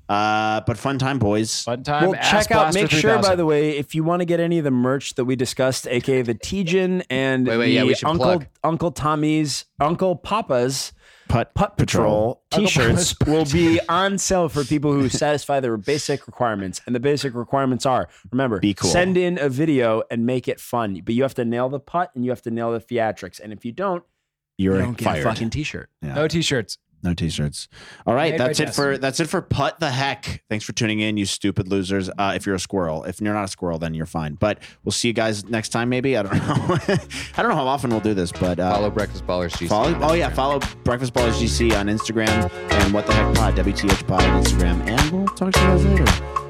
Uh, but fun time, boys. Fun time. Well, Ass check out. Blaster Make sure, by three thousand. the way, if you want to get any of the merch that we discussed, aka the Tejan and Wait, wait, the yeah, we should Uncle plug. Uncle Tommy's Uncle Papa's Putt, Putt Patrol I'll go t-shirts Putt will be on sale for people who satisfy their basic requirements. And the basic requirements are, remember, Be cool. send in a video and make it fun. But you have to nail the putt and you have to nail the theatrics. And if you don't, You're you don't get fired. a fucking t-shirt. Yeah. No t-shirts. No t-shirts. All right, Made by that's it Jesse. for that's it for Putt the Heck. Thanks for tuning in, you stupid losers. Uh, if you're a squirrel, if you're not a squirrel, then you're fine. But we'll see you guys next time. Maybe I don't know. I don't know how often we'll do this, but uh, Follow Breakfast Ballers G C. follow. on Oh yeah, Instagram. follow Breakfast Ballers G C on Instagram and What the Heck Pod W T H Pod on Instagram, and we'll talk to you guys later.